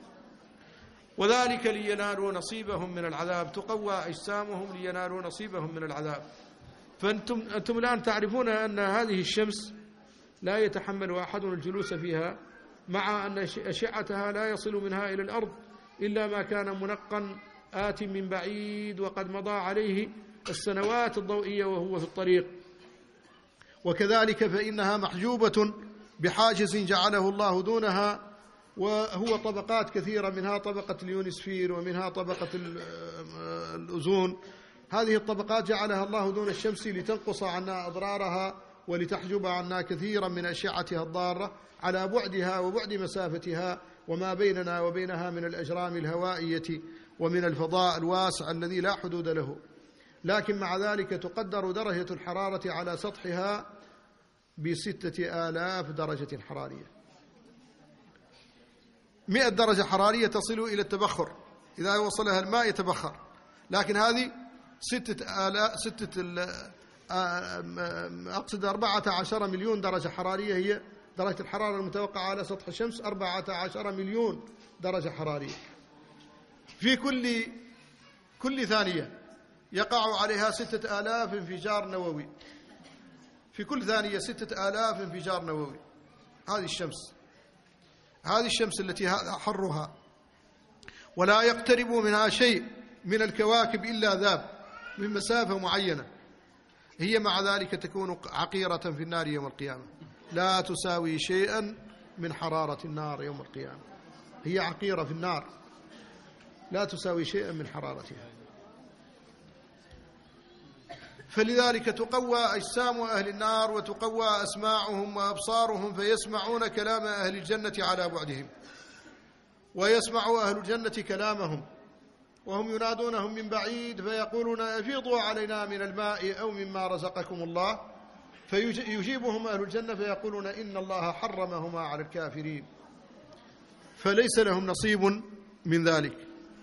وذلك لينالوا نصيبهم من العذاب، تقوى أجسامهم لينالوا نصيبهم من العذاب. فأنتم أنتم الآن تعرفون أن هذه الشمس لا يتحمل أحد الجلوس فيها، مع أن أشعتها لا يصل منها إلى الأرض إلا ما كان منقا آت من بعيد وقد مضى عليه السنوات الضوئية وهو في الطريق. وكذلك فإنها محجوبة بحاجز جعله الله دونها، وهو طبقات كثيرة، منها طبقة اليونسفير ومنها طبقة الأوزون. هذه الطبقات جعلها الله دون الشمس لتنقص عنا أضرارها ولتحجب عنا كثيرا من أشعتها الضارة على بعدها وبعد مسافتها وما بيننا وبينها من الأجرام الهوائية ومن الفضاء الواسع الذي لا حدود له. لكن مع ذلك تقدر درجة الحرارة على سطحها بستة آلاف درجة حرارية. مئة درجة حرارية تصل إلى التبخر، إذا وصلها الماء يتبخر، لكن هذه ستة آلاف ستة أقصد أربعة عشر مليون درجة حرارية هي درجة الحرارة المتوقعة على سطح الشمس، أربعة عشر مليون درجة حرارية. في كل كل ثانية يقع عليها ستة آلاف انفجار نووي، في كل ثانية ستة آلاف انفجار نووي. هذه الشمس هذه الشمس التي هذا حرها ولا يقترب منها شيء من الكواكب إلا ذاب من مسافة معينة، هي مع ذلك تكون عقيرة في النار يوم القيامة، لا تساوي شيئا من حرارة النار يوم القيامة. هي عقيرة في النار لا تساوي شيئا من حرارتها. فلذلك تقوى أجسام أهل النار وتقوى أسماعهم وأبصارهم، فيسمعون كلام أهل الجنة على بعدهم، ويسمع أهل الجنة كلامهم وهم ينادونهم من بعيد فيقولون أفيضوا علينا من الماء أو مما رزقكم الله، فيجيبهم أهل الجنة فيقولون إن الله حرمهما على الكافرين، فليس لهم نصيب من ذلك.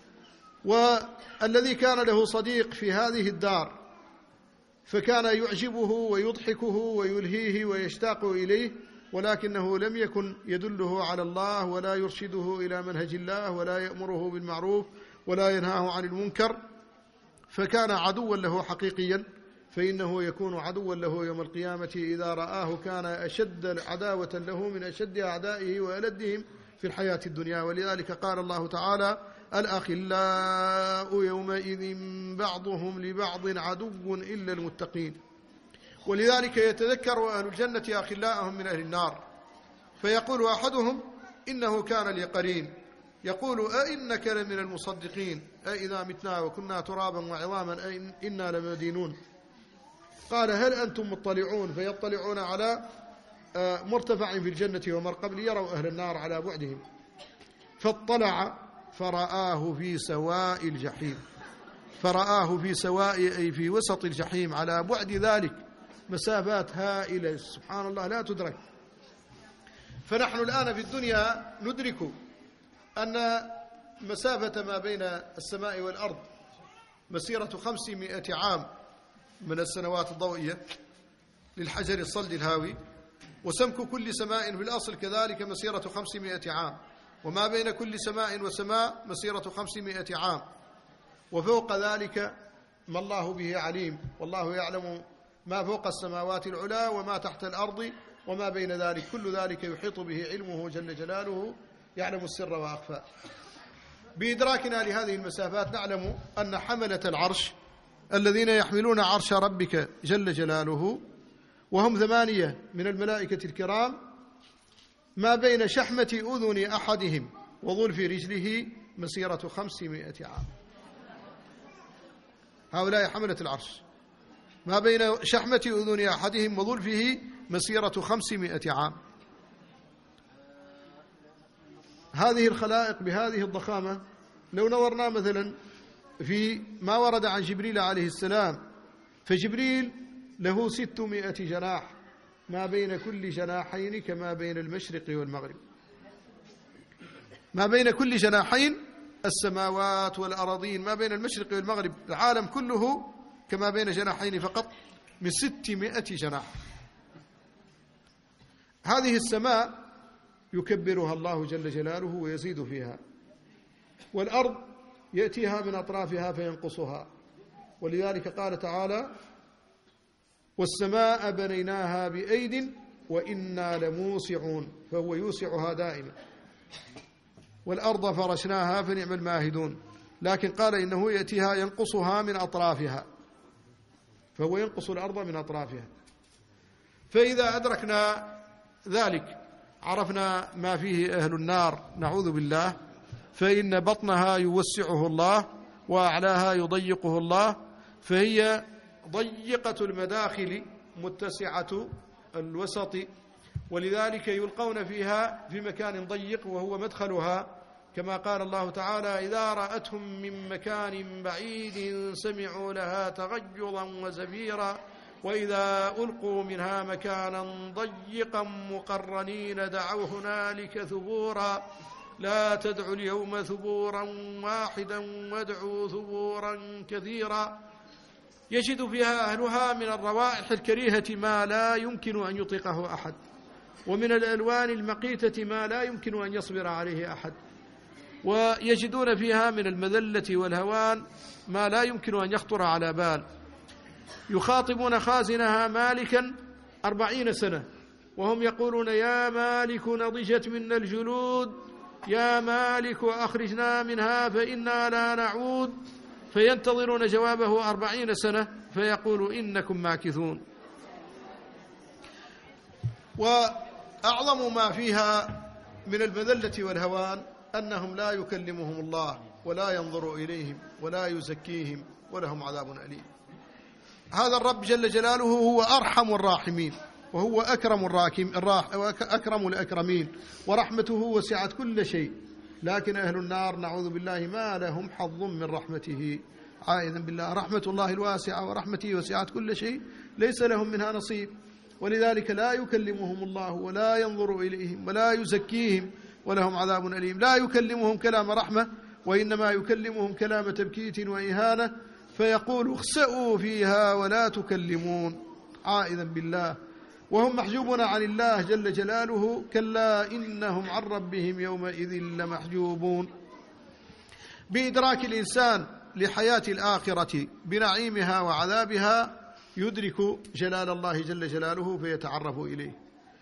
والذي كان له صديق في هذه الدار فكان يعجبه ويضحكه ويلهيه ويشتاق إليه، ولكنه لم يكن يدله على الله ولا يرشده إلى منهج الله ولا يأمره بالمعروف ولا ينهاه عن المنكر، فكان عدوا له حقيقيا، فإنه يكون عدوا له يوم القيامة. إذا رآه كان أشد عداوة له من أشد أعدائه وألدهم في الحياة الدنيا. ولذلك قال الله تعالى: الأخلاء يومئذ بعضهم لبعض عدو إلا المتقين. ولذلك يتذكر أهل الجنة أخلاءهم من أهل النار، فيقول أحدهم: إنه كان لي قرين يقول أئنك لمن المصدقين أئذا متنا وكنا ترابا وعظاما أئنا لمدينون. قال: هل أنتم مطلعون؟ فيطلعون على مرتفع في الجنة ومرقب ليروا أهل النار على بعدهم، فاطلع فرآه في سواء الجحيم، فرآه في سواء أي في وسط الجحيم، على بعد ذلك مسافات هائلة سبحان الله لا تدرك. فنحن الآن في الدنيا ندرك أن مسافة ما بين السماء والأرض مسيرة خمسمائة عام من السنوات الضوئية للحجر الصلد الهاوي، وسمك كل سماء في الأصل كذلك مسيرة خمسمائة عام، وما بين كل سماء وسماء مسيرة خمسمائة عام، وفوق ذلك ما الله به عليم، والله يعلم ما فوق السماوات العلى وما تحت الأرض وما بين ذلك، كل ذلك يحيط به علمه جل جلاله، يعلم السر وأخفى. بإدراكنا لهذه المسافات نعلم أن حملة العرش الذين يحملون عرش ربك جل جلاله وهم ثمانية من الملائكة الكرام، ما بين شحمة أذن أحدهم وظلف رجله مسيرة خمسمائة عام. هؤلاء حملة العرش، ما بين شحمة أذن أحدهم وظلفه مسيرة خمسمائة عام. هذه الخلائق بهذه الضخامة، لو نظرنا مثلا في ما ورد عن جبريل عليه السلام، فجبريل له ستمائة جناح، ما بين كل جناحين كما بين المشرق والمغرب، ما بين كل جناحين السماوات والأراضين، ما بين المشرق والمغرب العالم كله كما بين جناحين فقط من ستمائة جناح. هذه السماء يكبرها الله جل جلاله ويزيد فيها، والأرض يأتيها من أطرافها فينقصها. ولذلك قال تعالى: والسماء بنيناها بأيد وإنا لموسعون، فهو يوسعها دائما. والأرض فرشناها فنعم الماهدون، لكن قال إنه يأتيها ينقصها من أطرافها، فهو ينقص الأرض من أطرافها. فإذا أدركنا ذلك عرفنا ما فيه أهل النار نعوذ بالله، فإن بطنها يوسعه الله وأعلاها يضيقه الله، فهي ضيقة المداخل متسعة الوسط، ولذلك يلقون فيها في مكان ضيق وهو مدخلها، كما قال الله تعالى: إذا رأتهم من مكان بعيد سمعوا لها تغيظا وزفيرا، وإذا ألقوا منها مكانا ضيقا مقرنين دعوا هنالك ثبورا، لا تدعوا اليوم ثبورا واحدا وادعوا ثبورا كثيرا. يجد فيها أهلها من الروائح الكريهة ما لا يمكن أن يطيقه أحد، ومن الألوان المقيتة ما لا يمكن أن يصبر عليه أحد، ويجدون فيها من المذلة والهوان ما لا يمكن أن يخطر على بال. يخاطبون خازنها مالكا أربعين سنة وهم يقولون: يا مالك نضجت منا الجلود، يا مالك أخرجنا منها فإنا لا نعود، فينتظرون جوابه أربعين سنة فيقول: إنكم ماكثون. وأعظم ما فيها من المذلة والهوان أنهم لا يكلمهم الله ولا ينظر إليهم ولا يزكيهم ولهم عذاب أليم. هذا الرب جل جلاله هو أرحم الراحمين وهو أكرم الراكم أكرم الأكرمين، ورحمته وسعت كل شيء، لكن أهل النار نعوذ بالله ما لهم حظ من رحمته، عائذا بالله. رحمة الله الواسعة ورحمته وسعت كل شيء ليس لهم منها نصيب، ولذلك لا يكلمهم الله ولا ينظر إليهم ولا يزكيهم ولهم عذاب أليم. لا يكلمهم كلام رحمة، وإنما يكلمهم كلام تبكيت وإهانة، فيقول: اخسئوا فيها ولا تكلمون، عائذا بالله. وهم محجوبون عن الله جل جلاله، كلا إنهم عن ربهم يومئذ لمحجوبون. بإدراك الإنسان لحياة الآخرة بنعيمها وعذابها يدرك جلال الله جل جلاله فيتعرف إليه،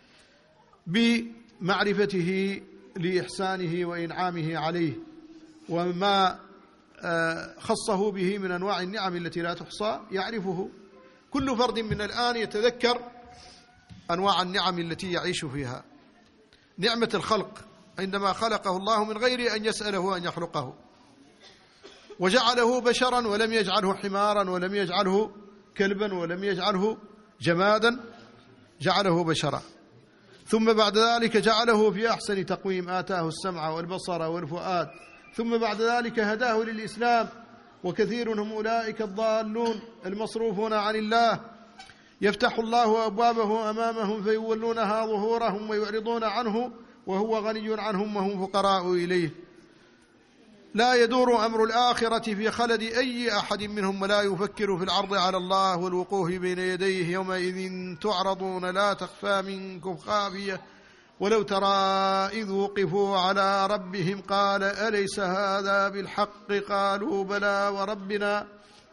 بمعرفته لإحسانه وإنعامه عليه وما خصه به من أنواع النعم التي لا تحصى يعرفه. كل فرد من الآن يتذكر أنواع النعم التي يعيش فيها. نعمة الخلق عندما خلقه الله من غير أن يسأله أن يخلقه، وجعله بشرا ولم يجعله حمارا ولم يجعله كلبا ولم يجعله جمادا، جعله بشرا. ثم بعد ذلك جعله في أحسن تقويم، آتاه السمع والبصر والفؤاد، ثم بعد ذلك هداه للإسلام. وكثير هم أولئك الضالون المصروفون عن الله، يفتح الله أبوابه أمامهم فيولونها ظهورهم ويعرضون عنه وهو غني عنهم وهم فقراء إليه. لا يدور أمر الآخرة في خلد أي أحد منهم، ولا يفكر في العرض على الله والوقوف بين يديه يومئذ تعرضون لا تخفى منكم خافية، ولو ترى إذ وقفوا على ربهم قال أليس هذا بالحق قالوا بلى وربنا.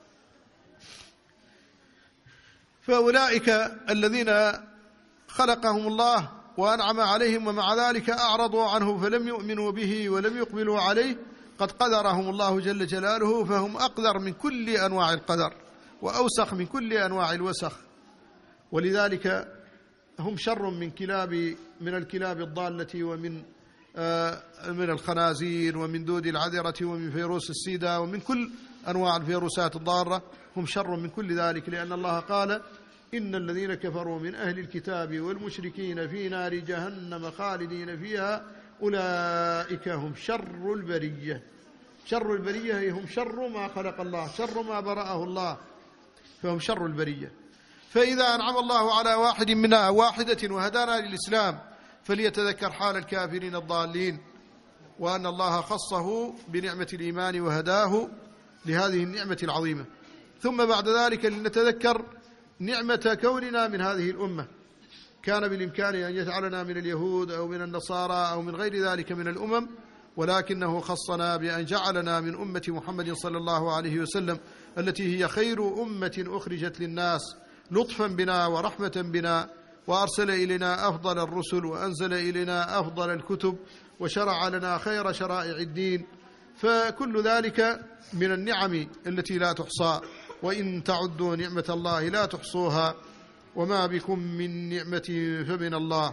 فأولئك الذين خلقهم الله وأنعم عليهم ومع ذلك أعرضوا عنه فلم يؤمنوا به ولم يقبلوا عليه، قد قدرهم الله جل جلاله، فهم أقدر من كل أنواع القدر وأوسخ من كل أنواع الوسخ، ولذلك هم شر من كلاب من الكلاب الضالة ومن آه من الخنازير ومن دود العذرة ومن فيروس السيدا ومن كل أنواع الفيروسات الضارة، هم شر من كل ذلك، لأن الله قال: إن الذين كفروا من أهل الكتاب والمشركين في نار جهنم خالدين فيها أولئك هم شر البرية. شر البرية هم شر ما خلق الله، شر ما برأه الله، فهم شر البرية. فإذا أنعم الله على واحد منا واحدة وهدانا للإسلام فليتذكر حال الكافرين الضالين، وأن الله خصه بنعمة الإيمان وهداه لهذه النعمة العظيمة. ثم بعد ذلك لنتذكر نعمة كوننا من هذه الأمة. كان بالإمكان أن يجعلنا من اليهود أو من النصارى أو من غير ذلك من الأمم، ولكنه خصنا بأن جعلنا من أمة محمد صلى الله عليه وسلم التي هي خير أمة أخرجت للناس، لطفا بنا ورحمة بنا، وأرسل إلينا أفضل الرسل وأنزل إلينا أفضل الكتب وشرع لنا خير شرائع الدين. فكل ذلك من النعم التي لا تحصى، وإن تعدوا نعمة الله لا تحصوها. وما بكم من نعمة فمن الله.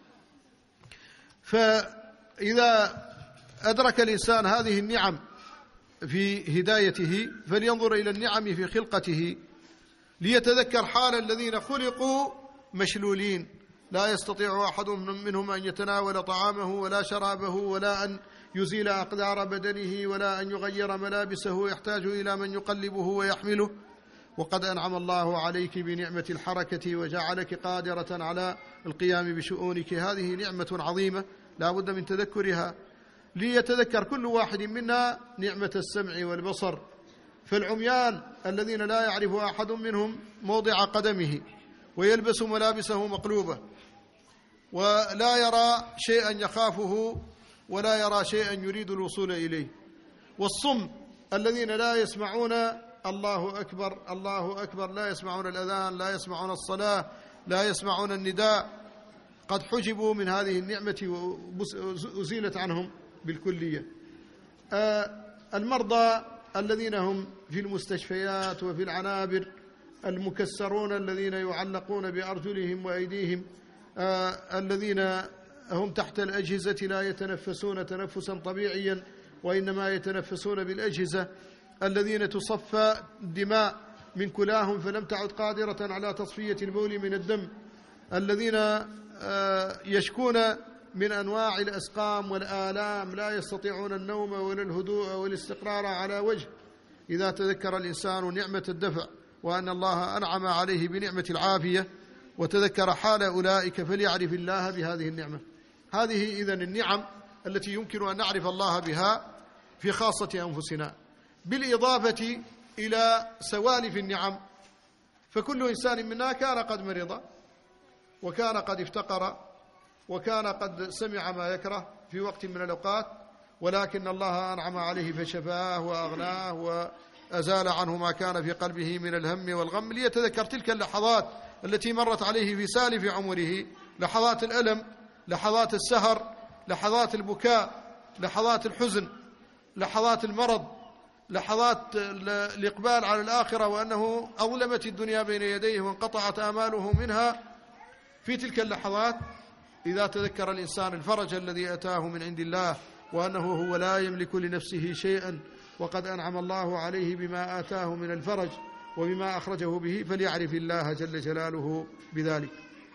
فإذا أدرك الإنسان هذه النعم في هدايته فلينظر إلى النعم في خلقته ليتذكر حال الذين خلقوا مشلولين، لا يستطيع أحد منهم أن يتناول طعامه ولا شرابه ولا أن يزيل أقدار بدنه ولا أن يغير ملابسه، يحتاج إلى من يقلبه ويحمله. وقد أنعم الله عليك بنعمة الحركة وجعلك قادرة على القيام بشؤونك، هذه نعمة عظيمة لا بد من تذكرها. ليتذكر كل واحد منا نعمة السمع والبصر، فالعميان الذين لا يعرف أحد منهم موضع قدمه ويلبس ملابسه مقلوبة ولا يرى شيئا يخافه ولا يرى شيئا يريد الوصول إليه، والصم الذين لا يسمعون الله أكبر الله أكبر، لا يسمعون الأذان، لا يسمعون الصلاة، لا يسمعون النداء، قد حجبوا من هذه النعمة وأزيلت عنهم بالكلية. المرضى الذين هم في المستشفيات وفي العنابر، المكسرون الذين يعلقون بأرجلهم وأيديهم، الذين هم تحت الأجهزة لا يتنفسون تنفسا طبيعيا وإنما يتنفسون بالأجهزة، الذين تصفى الدماء من كلاهم فلم تعد قادرة على تصفية البول من الدم، الذين يشكون من أنواع الأسقام والآلام، لا يستطيعون النوم ولا الهدوء والاستقرار على وجه. إذا تذكر الإنسان نعمة الدفع وأن الله أنعم عليه بنعمة العافية وتذكر حال أولئك فليعرف الله بهذه النعمة. هذه إذن النعم التي يمكن أن نعرف الله بها في خاصة أنفسنا، بالإضافة إلى سوالف النعم. فكل إنسان منا كان قد مرض وكان قد افتقر وكان قد سمع ما يكره في وقت من الأوقات، ولكن الله أنعم عليه فشفاه وأغناه وأزال عنه ما كان في قلبه من الهم والغم، ليتذكر تلك اللحظات التي مرت عليه في سالف عمره، لحظات الألم، لحظات السهر، لحظات البكاء، لحظات الحزن، لحظات المرض، لحظات الإقبال على الآخرة وأنه أظلمت الدنيا بين يديه وانقطعت آماله منها. في تلك اللحظات إذا تذكر الإنسان الفرج الذي أتاه من عند الله وأنه هو لا يملك لنفسه شيئا وقد أنعم الله عليه بما آتاه من الفرج وبما أخرجه به، فليعرف الله جل جلاله بذلك.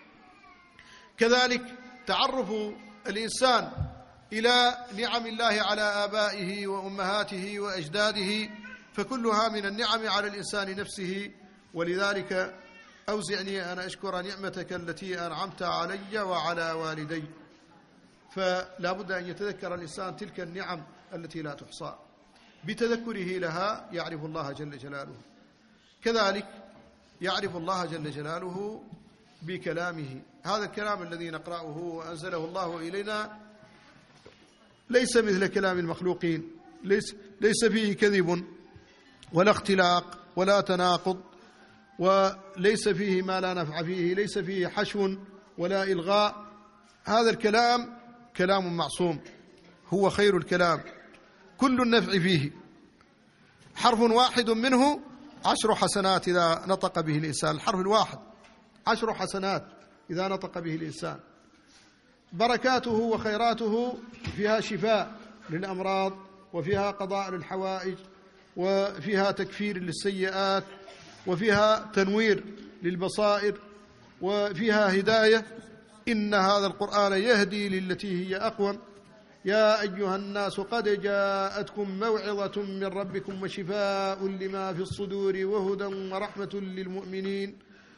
كذلك تعرف الإنسان إلى نعم الله على آبائه وأمهاته وأجداده، فكلها من النعم على الإنسان نفسه. ولذلك أوزعني أن أشكر نعمتك التي أنعمت علي وعلى والدي. فلا بد أن يتذكر الإنسان تلك النعم التي لا تحصى، بتذكره لها يعرف الله جل جلاله. كذلك يعرف الله جل جلاله بكلامه. هذا الكلام الذي نقرأه وأنزله الله إلينا ليس مثل كلام المخلوقين، ليس, ليس فيه كذب ولا اختلاق ولا تناقض، وليس فيه ما لا نفع فيه، ليس فيه حشو ولا إلغاء. هذا الكلام كلام معصوم، هو خير الكلام، كل النفع فيه. حرف واحد منه عشر حسنات إذا نطق به الإنسان، الحرف الواحد عشر حسنات إذا نطق به الإنسان. بركاته وخيراته فيها شفاء للأمراض، وفيها قضاء للحوائج، وفيها تكفير للسيئات، وفيها تنوير للبصائر، وفيها هداية. إن هذا القرآن يهدي للتي هي أقوم. يا أيها الناس قد جاءتكم موعظة من ربكم وشفاء لما في الصدور وهدى ورحمة للمؤمنين.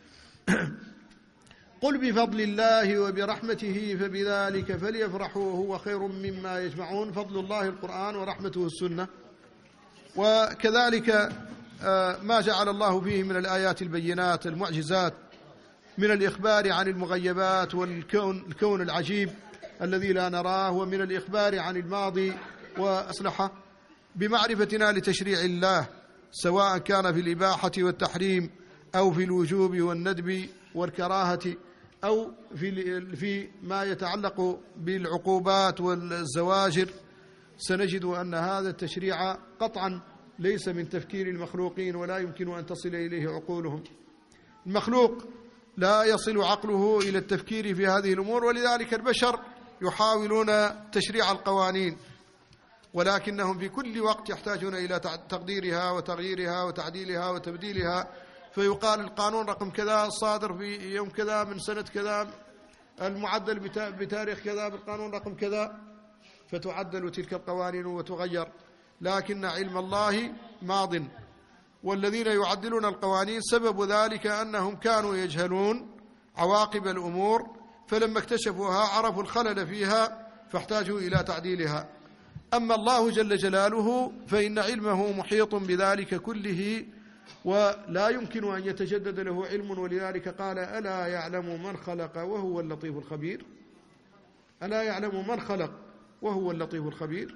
قل بفضل الله وبرحمته فبذلك فليفرحوا هو خير مما يجمعون. فضل الله القرآن ورحمته السنة. وكذلك ما جعل الله فيه من الآيات البينات المعجزات، من الإخبار عن المغيبات والكون الكون العجيب الذي لا نراه، ومن الإخبار عن الماضي وأصلحه، بمعرفتنا لتشريع الله سواء كان في الإباحة والتحريم أو في الوجوب والندب والكراهة أو في في ما يتعلق بالعقوبات والزواجر. سنجد أن هذا التشريع قطعا ليس من تفكير المخلوقين ولا يمكن أن تصل إليه عقولهم. المخلوق لا يصل عقله إلى التفكير في هذه الأمور، ولذلك البشر يحاولون تشريع القوانين، ولكنهم في كل وقت يحتاجون إلى تقديرها وتغييرها وتعديلها وتبديلها. فيقال القانون رقم كذا صادر في يوم كذا من سنة كذا، المعدل بتاريخ كذا بالقانون رقم كذا، فتعدل تلك القوانين وتغير. لكن علم الله ماضٍ، والذين يعدلون القوانين سبب ذلك أنهم كانوا يجهلون عواقب الأمور، فلما اكتشفوها عرفوا الخلل فيها فاحتاجوا إلى تعديلها. أما الله جل جلاله فإن علمه محيط بذلك كله، ولا يمكن أن يتجدد له علم، ولذلك قال: ألا يعلم من خلق وهو اللطيف الخبير. ألا يعلم من خلق وهو اللطيف الخبير.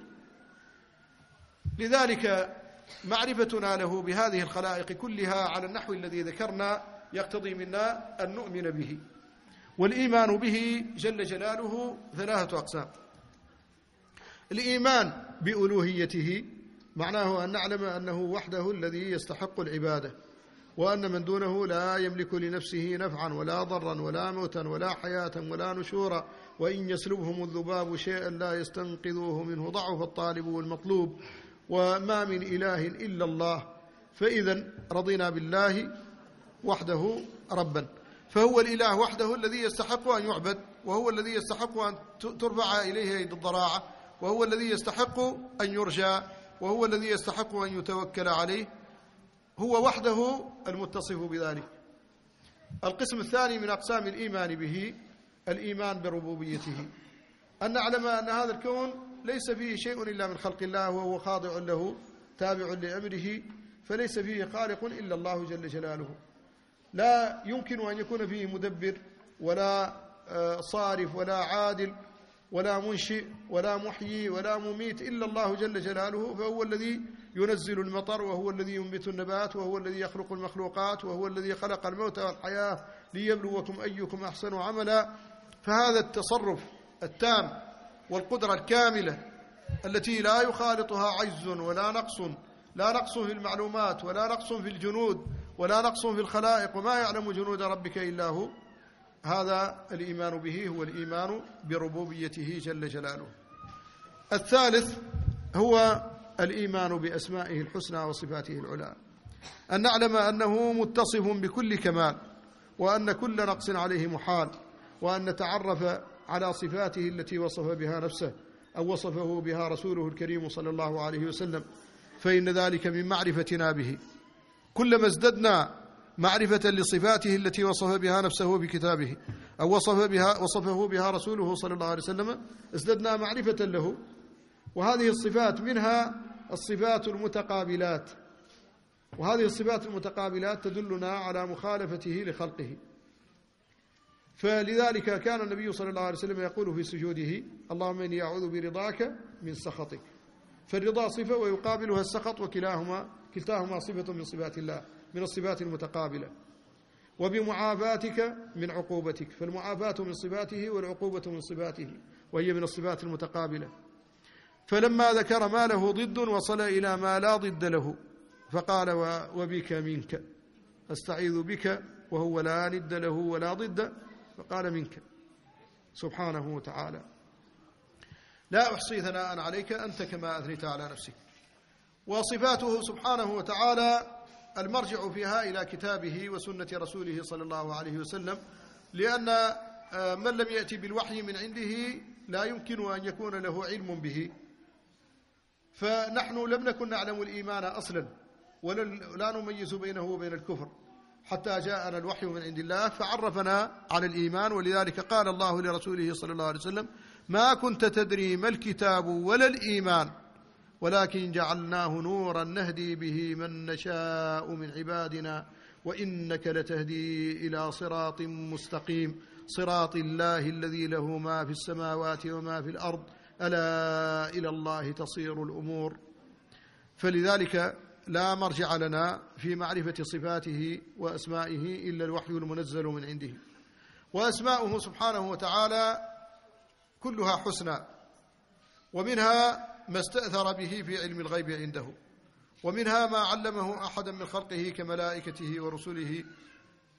لذلك معرفتنا له بهذه الخلائق كلها على النحو الذي ذكرنا يقتضي منا أن نؤمن به. والإيمان به جل جلاله ثلاثة أقسام. الإيمان بألوهيته معناه أن نعلم أنه وحده الذي يستحق العبادة، وأن من دونه لا يملك لنفسه نفعا ولا ضرا ولا موتا ولا حياة ولا نشورا، وإن يسلبهم الذباب شيئا لا يستنقذوه منه، ضعف الطالب والمطلوب، وما من إله إلا الله. فإذا رضينا بالله وحده ربا، فهو الإله وحده الذي يستحق أن يعبد، وهو الذي يستحق أن ترفع إليه يد الضراعة، وهو الذي يستحق أن يرجى، وهو الذي يستحق أن يتوكل عليه. هو وحده المتصف بذلك. القسم الثاني من أقسام الإيمان به الإيمان بربوبيته، أن نعلم أن هذا الكون ليس فيه شيء إلا من خلق الله، وهو خاضع له تابع لأمره، فليس فيه خالق إلا الله جل جلاله. لا يمكن أن يكون فيه مدبر ولا صارف ولا عادل ولا منشئ ولا محيي ولا مميت إلا الله جل جلاله، فهو الذي ينزل المطر، وهو الذي ينبت النبات، وهو الذي يخلق المخلوقات، وهو الذي خلق الموت والحياة ليبلوكم أيكم أحسن عملا. فهذا التصرف التام والقدرة الكاملة التي لا يخالطها عجز ولا نقص، لا نقص في المعلومات ولا نقص في الجنود ولا نقص في الخلائق، وما يعلم جنود ربك إلا هو، هذا الإيمان به هو الإيمان بربوبيته جل جلاله. الثالث هو الإيمان بأسمائه الحسنى وصفاته العلى، أن نعلم أنه متصف بكل كمال، وأن كل نقص عليه محال، وأن نتعرف على صفاته التي وصف بها نفسه أو وصفه بها رسوله الكريم صلى الله عليه وسلم، فإن ذلك من معرفتنا به. كلما ازددنا معرفة لصفاته التي وصف بها نفسه بكتابه أو وصف بها وصفه بها رسوله صلى الله عليه وسلم، ازددنا معرفة له. وهذه الصفات منها الصفات المتقابلات، وهذه الصفات المتقابلات تدلنا على مخالفته لخلقه. فلذلك كان النبي صلى الله عليه وسلم يقول في سجوده: اللهم إني أعوذ برضاك من سخطك. فالرضا صفة ويقابلها السخط، وكلاهما كلتاهما صفة من صفات الله، من الصفات المتقابلة. وبمعافاتك من عقوبتك، فالمعافاة من صفاته والعقوبة من صفاته، وهي من الصفات المتقابلة. فلما ذكر ما له ضد وصل إلى ما لا ضد له، فقال: وبك منك أستعيذ بك، وهو لا ند له ولا ضد، فقال: منك سبحانه وتعالى. لا أحصي ثناء عليك أنت كما أثنيت على نفسك. وصفاته سبحانه وتعالى المرجع فيها إلى كتابه وسنة رسوله صلى الله عليه وسلم، لأن من لم يأتي بالوحي من عنده لا يمكن أن يكون له علم به. فنحن لم نكن نعلم الإيمان أصلا، ولا نميز بينه وبين الكفر، حتى جاءنا الوحي من عند الله فعرفنا على الإيمان. ولذلك قال الله لرسوله صلى الله عليه وسلم: ما كنت تدري ما الكتاب ولا الإيمان، ولكن جعلناه نورا نهدي به من نشاء من عبادنا، وإنك لتهدي إلى صراط مستقيم، صراط الله الذي له ما في السماوات وما في الأرض، ألا إلى الله تصير الأمور. فلذلك لا مرجع لنا في معرفة صفاته وأسمائه إلا الوحي المنزل من عنده. وأسماؤه سبحانه وتعالى كلها حسنى، ومنها ما استأثر به في علم الغيب عنده، ومنها ما علمه أحدا من خلقه كملائكته ورسله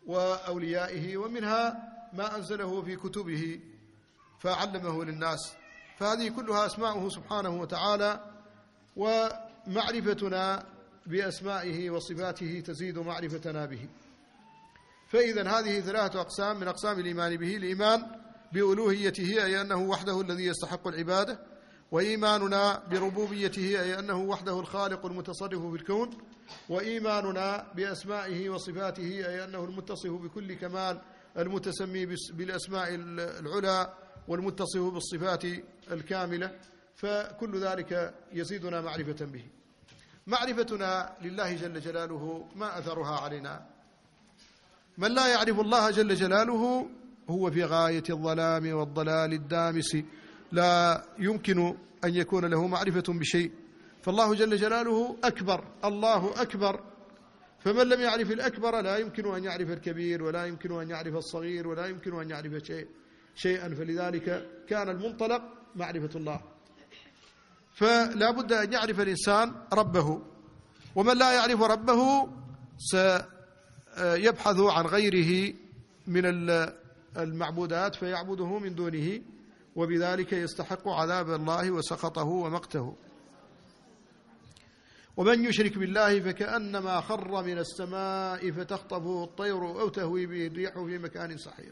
وأوليائه، ومنها ما أنزله في كتبه فعلمه للناس. فهذه كلها أسماؤه سبحانه وتعالى، ومعرفتنا بأسمائه وصفاته تزيد معرفتنا به. فإذا هذه ثلاثة أقسام من أقسام الإيمان به: الإيمان بألوهيته أي أنه وحده الذي يستحق العبادة، وإيماننا بربوبيته أي أنه وحده الخالق المتصرف في الكون، وإيماننا بأسمائه وصفاته أي أنه المتصف بكل كمال المتسمي بالأسماء العلى والمتصف بالصفات الكاملة. فكل ذلك يزيدنا معرفة به. معرفتنا لله جل جلاله ما أثرها علينا؟ من لا يعرف الله جل جلاله هو في غاية الظلام والضلال الدامس، لا يمكن أن يكون له معرفة بشيء. فالله جل جلاله أكبر، الله أكبر، فمن لم يعرف الأكبر لا يمكن أن يعرف الكبير، ولا يمكن أن يعرف الصغير، ولا يمكن أن يعرف شيء شيئا. فلذلك كان المنطلق معرفة الله. فلا بد أن يعرف الإنسان ربه، ومن لا يعرف ربه سيبحث عن غيره من المعبودات فيعبده من دونه، وبذلك يستحق عذاب الله وسخطه ومقته. ومن يشرك بالله فكأنما خر من السماء فتخطفه الطير أو تهوي به الريح في مكان سحيق.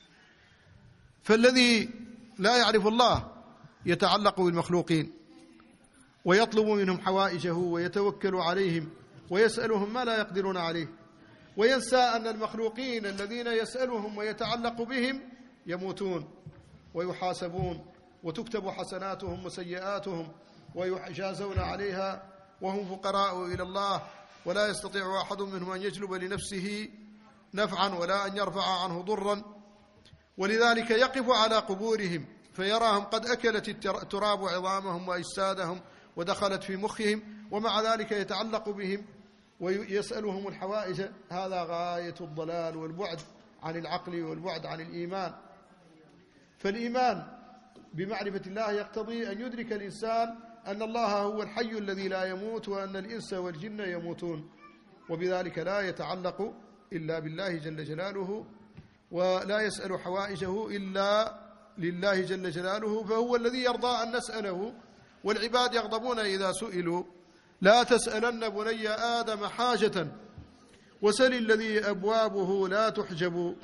فالذي لا يعرف الله يتعلق بالمخلوقين ويطلب منهم حوائجه ويتوكل عليهم ويسألهم ما لا يقدرون عليه، وينسى أن المخلوقين الذين يسألهم ويتعلق بهم يموتون ويحاسبون وتكتب حسناتهم وسيئاتهم ويجازون عليها وهم فقراء إلى الله، ولا يستطيع أحد منهم أن يجلب لنفسه نفعا ولا أن يرفع عنه ضرا. ولذلك يقف على قبورهم فيراهم قد أكلت التراب عظامهم وأجسادهم ودخلت في مخهم، ومع ذلك يتعلق بهم ويسألهم الحوائج. هذا غاية الضلال والبعد عن العقل والبعد عن الإيمان. فالإيمان بمعرفة الله يقتضي أن يدرك الإنسان أن الله هو الحي الذي لا يموت، وأن الإنس والجن يموتون، وبذلك لا يتعلق إلا بالله جل جلاله، ولا يسأل حوائجه إلا لله جل جلاله، فهو الذي يرضى أن نسأله. والعباد يغضبون إذا سئلوا: لا تسألن بني آدم حاجة وسل الذي أبوابه لا تحجب.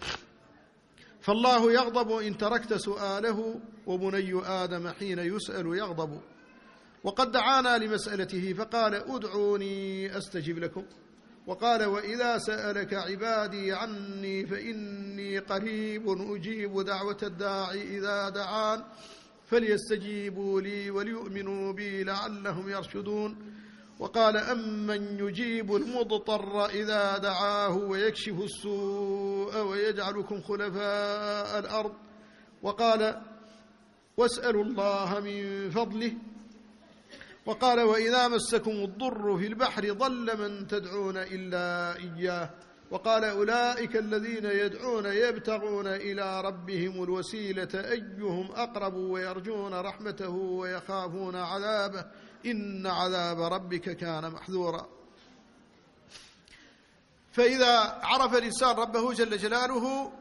فالله يغضب إن تركت سؤاله، وبني آدم حين يسأل يغضب. وقد دعانا لمسألته فقال: ادعوني أستجب لكم. وقال: وإذا سألك عبادي عني فإني قريب أجيب دعوة الداعي إذا دعان فليستجيبوا لي وليؤمنوا بي لعلهم يرشدون. وقال: أمن يجيب المضطر إذا دعاه ويكشف السوء ويجعلكم خلفاء الأرض. وقال: واسألوا الله من فضله. وقال: وإذا مسكم الضر في البحر ضل من تدعون إلا إياه. وقال: أولئك الذين يدعون يبتغون إلى ربهم الوسيلة أيهم أقرب ويرجون رحمته ويخافون عذابه إن عذاب ربك كان محذورا. فإذا عرف الإنسان ربه جل جلاله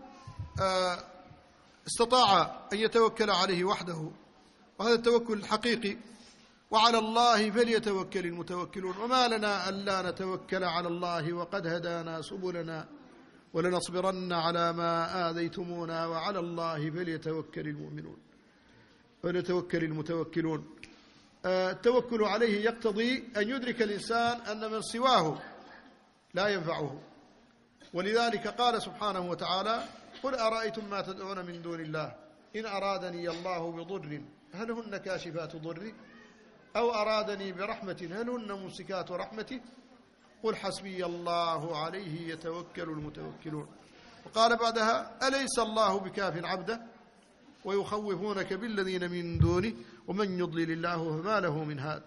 استطاع أن يتوكل عليه وحده، وهذا التوكل الحقيقي. وعلى الله فليتوكل المتوكلون. وما لنا ألا نتوكل على الله وقد هدانا سبلنا ولنصبرن على ما آذيتمونا وعلى الله فليتوكل المؤمنون فليتوكل المتوكلون. التوكل عليه يقتضي أن يدرك الإنسان أن من سواه لا ينفعه. ولذلك قال سبحانه وتعالى: قل أرأيتم ما تدعون من دون الله إن أرادني الله بضر هل هن كاشفات ضري أو أرادني برحمة هل هن ممسكات رحمته قل حسبي الله عليه يتوكل المتوكلون. وقال بعدها: أليس الله بكاف عبده ويخوفونك بالذين من دونه ومن يضلل الله فما له من هاد.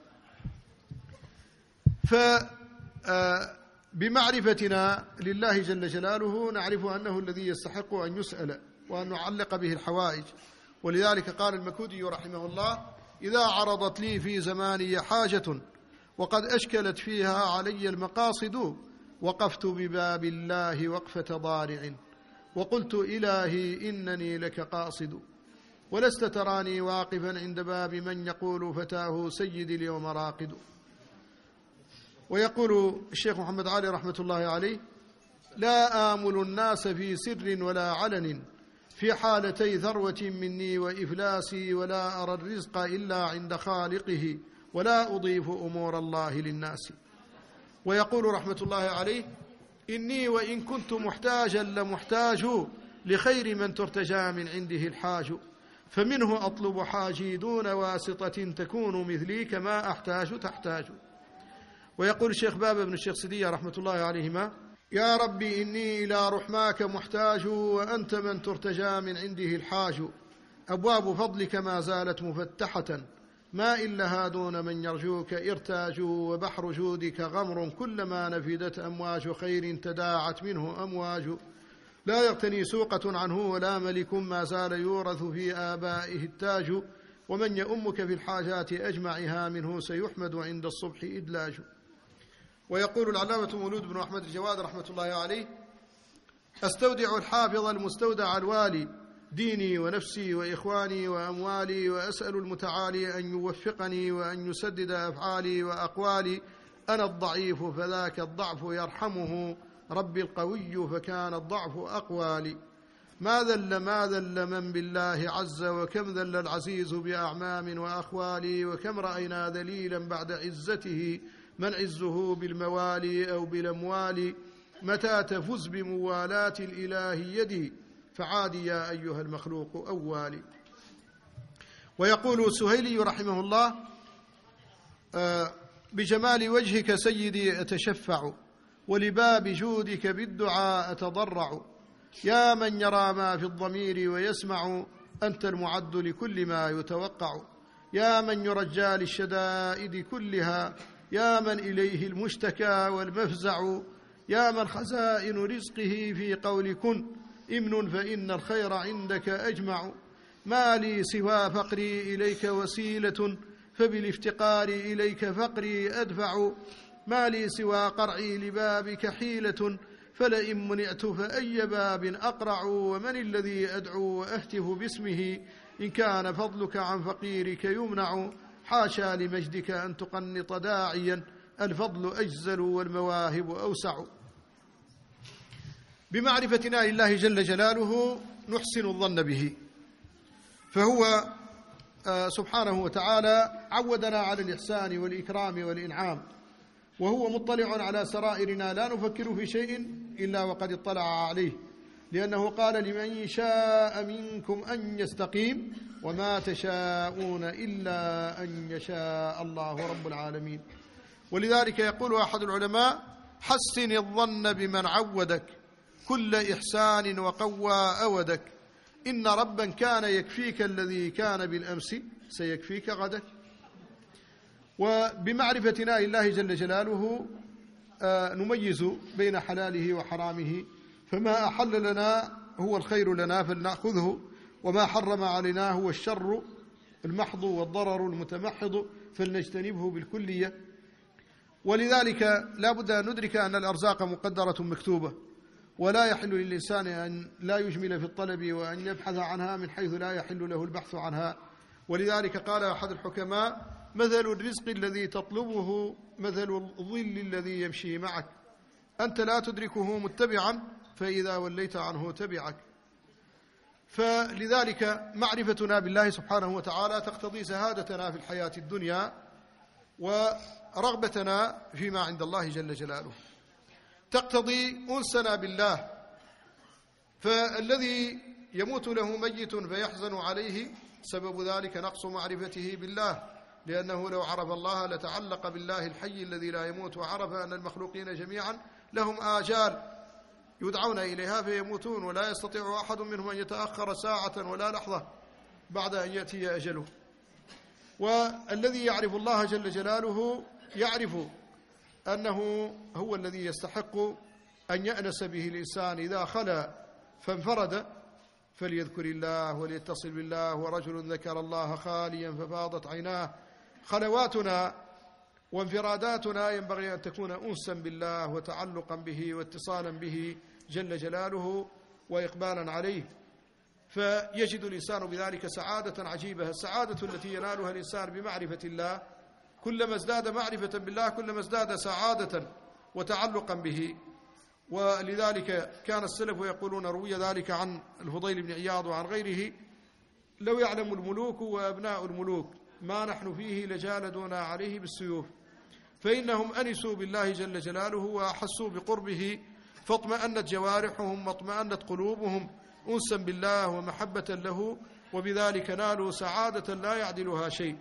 فبمعرفتنا لله جل جلاله نعرف أنه الذي يستحق أن يسأل وأن نعلق به الحوائج. ولذلك قال المكودي رحمه الله: إذا عرضت لي في زماني حاجة وقد أشكلت فيها علي المقاصد وقفت بباب الله وقفة ضارع وقلت إلهي إنني لك قاصد ولست تراني واقفا عند باب من يقول فتاه سيدي اليوم راقد. ويقول الشيخ محمد علي رحمة الله عليه: لا آمل الناس في سر ولا علن في حالتي ذروة مني وإفلاسي ولا أرى الرزق إلا عند خالقه ولا أضيف أمور الله للناس. ويقول رحمة الله عليه: إني وإن كنت محتاجا لمحتاج لخير من ترتجى من عنده الحاج فمنه أطلب حاجي دون واسطة تكون مثلي كما أحتاج تحتاج. ويقول الشيخ بابا بن الشيخ سدية رحمة الله عليهما: يا ربي إني إلى رحماك محتاج وأنت من ترتجى من عنده الحاج أبواب فضلك ما زالت مفتحة ما إلا دون من يرجوك إرتاج وبحر جودك غمر كلما نفدت أمواج خير تداعت منه أمواج لا يغتني سوقة عنه ولا ملك ما زال يورث في آبائه التاج ومن يؤمك في الحاجات أجمعها منه سيحمد عند الصبح إدلاج. ويقول العلامة مولود بن أحمد الجواد رحمة الله عليه: أستودع الحافظ المستودع الوالي ديني ونفسي وإخواني وأموالي وأسأل المتعالي أن يوفقني وأن يسدد أفعالي وأقوالي أنا الضعيف فذاك الضعف يرحمه ربي القوي فكان الضعف أقوالي ما ذل ما ذل من بالله عز وكم ذل العزيز بأعمام وأخوالي وكم رأينا ذليلا بعد عزته من عزه بالموالي أو بالأموال متى تفز بموالاة الإله يدي فعادي يا أيها المخلوق أوالي. ويقول السهيلي رحمه الله: بجمال وجهك سيدي أتشفع ولباب جودك بالدعاء أتضرع يا من يرى ما في الضمير ويسمع أنت المعد لكل ما يتوقع يا من يرجى للشدائد كلها يا من إليه المشتكى والمفزع يا من خزائن رزقه في قول كن إمن فإن الخير عندك أجمع ما لي سوى فقري إليك وسيلة فبالافتقار إليك فقري أدفع ما لي سوى قرعي لبابك حيلة فلئن منعت فأي باب أقرع ومن الذي أدعو وأهتف باسمه إن كان فضلك عن فقيرك يمنع حاشا لمجدك أن تقنط داعيا الفضل أجزل والمواهب أوسع. بمعرفتنا لله جل جلاله نحسن الظن به فهو سبحانه وتعالى عودنا على الإحسان والإكرام والإنعام وهو مطلع على سرائرنا لا نفكر في شيء إلا وقد اطلع عليه لأنه قال لمن شاء منكم أن يستقيم وما تشاءون إلا أن يشاء الله رب العالمين. ولذلك يقول أحد العلماء حسن الظن بمن عودك كل إحسان وقوى أودك إن ربا كان يكفيك الذي كان بالأمس سيكفيك غدك. وبمعرفتنا لله جل جلاله نميز بين حلاله وحرامه فما أحل لنا هو الخير لنا فلنأخذه وما حرم علينا هو الشر المحض والضرر المتمحض فلنجتنبه بالكلية. ولذلك لا بد أن ندرك أن الأرزاق مقدرة مكتوبة ولا يحل للإنسان أن لا يجمل في الطلب وأن يبحث عنها من حيث لا يحل له البحث عنها. ولذلك قال أحد الحكماء مثل الرزق الذي تطلبه مثل الظل الذي يمشي معك أنت لا تدركه متبعا فإذا وليت عنه تبعك. فلذلك معرفتنا بالله سبحانه وتعالى تقتضي زهادتنا في الحياة الدنيا ورغبتنا فيما عند الله جل جلاله تقتضي أنسنا بالله. فالذي يموت له ميت فيحزن عليه سبب ذلك نقص معرفته بالله لأنه لو عرف الله لتعلق بالله الحي الذي لا يموت وعرف أن المخلوقين جميعا لهم آجال يدعون إليها فيموتون ولا يستطيع أحد منهم أن يتأخر ساعة ولا لحظة بعد أن يأتي أجله. والذي يعرف الله جل جلاله يعرف أنه هو الذي يستحق أن يأنس به الإنسان إذا خلا فانفرد فليذكر الله وليتصل بالله ورجل ذكر الله خاليا ففاضت عيناه. خلواتنا وانفراداتنا ينبغي أن تكون أنسا بالله وتعلقا به واتصالا به جل جلاله وإقبالا عليه، فيجد الإنسان بذلك سعادة عجيبة. السعادة التي ينالها الإنسان بمعرفة الله، كلما ازداد معرفة بالله كلما ازداد سعادة وتعلقا به. ولذلك كان السلف يقولون، روي ذلك عن الفضيل بن عياض وعن غيره: لو يعلم الملوك وأبناء الملوك ما نحن فيه لجالدونا عليه بالسيوف، فإنهم أنسوا بالله جل جلاله وأحسوا بقربه، فاطمأنت جوارحهم واطمأنت قلوبهم أنسا بالله ومحبة له، وبذلك نالوا سعادة لا يعدلها شيء.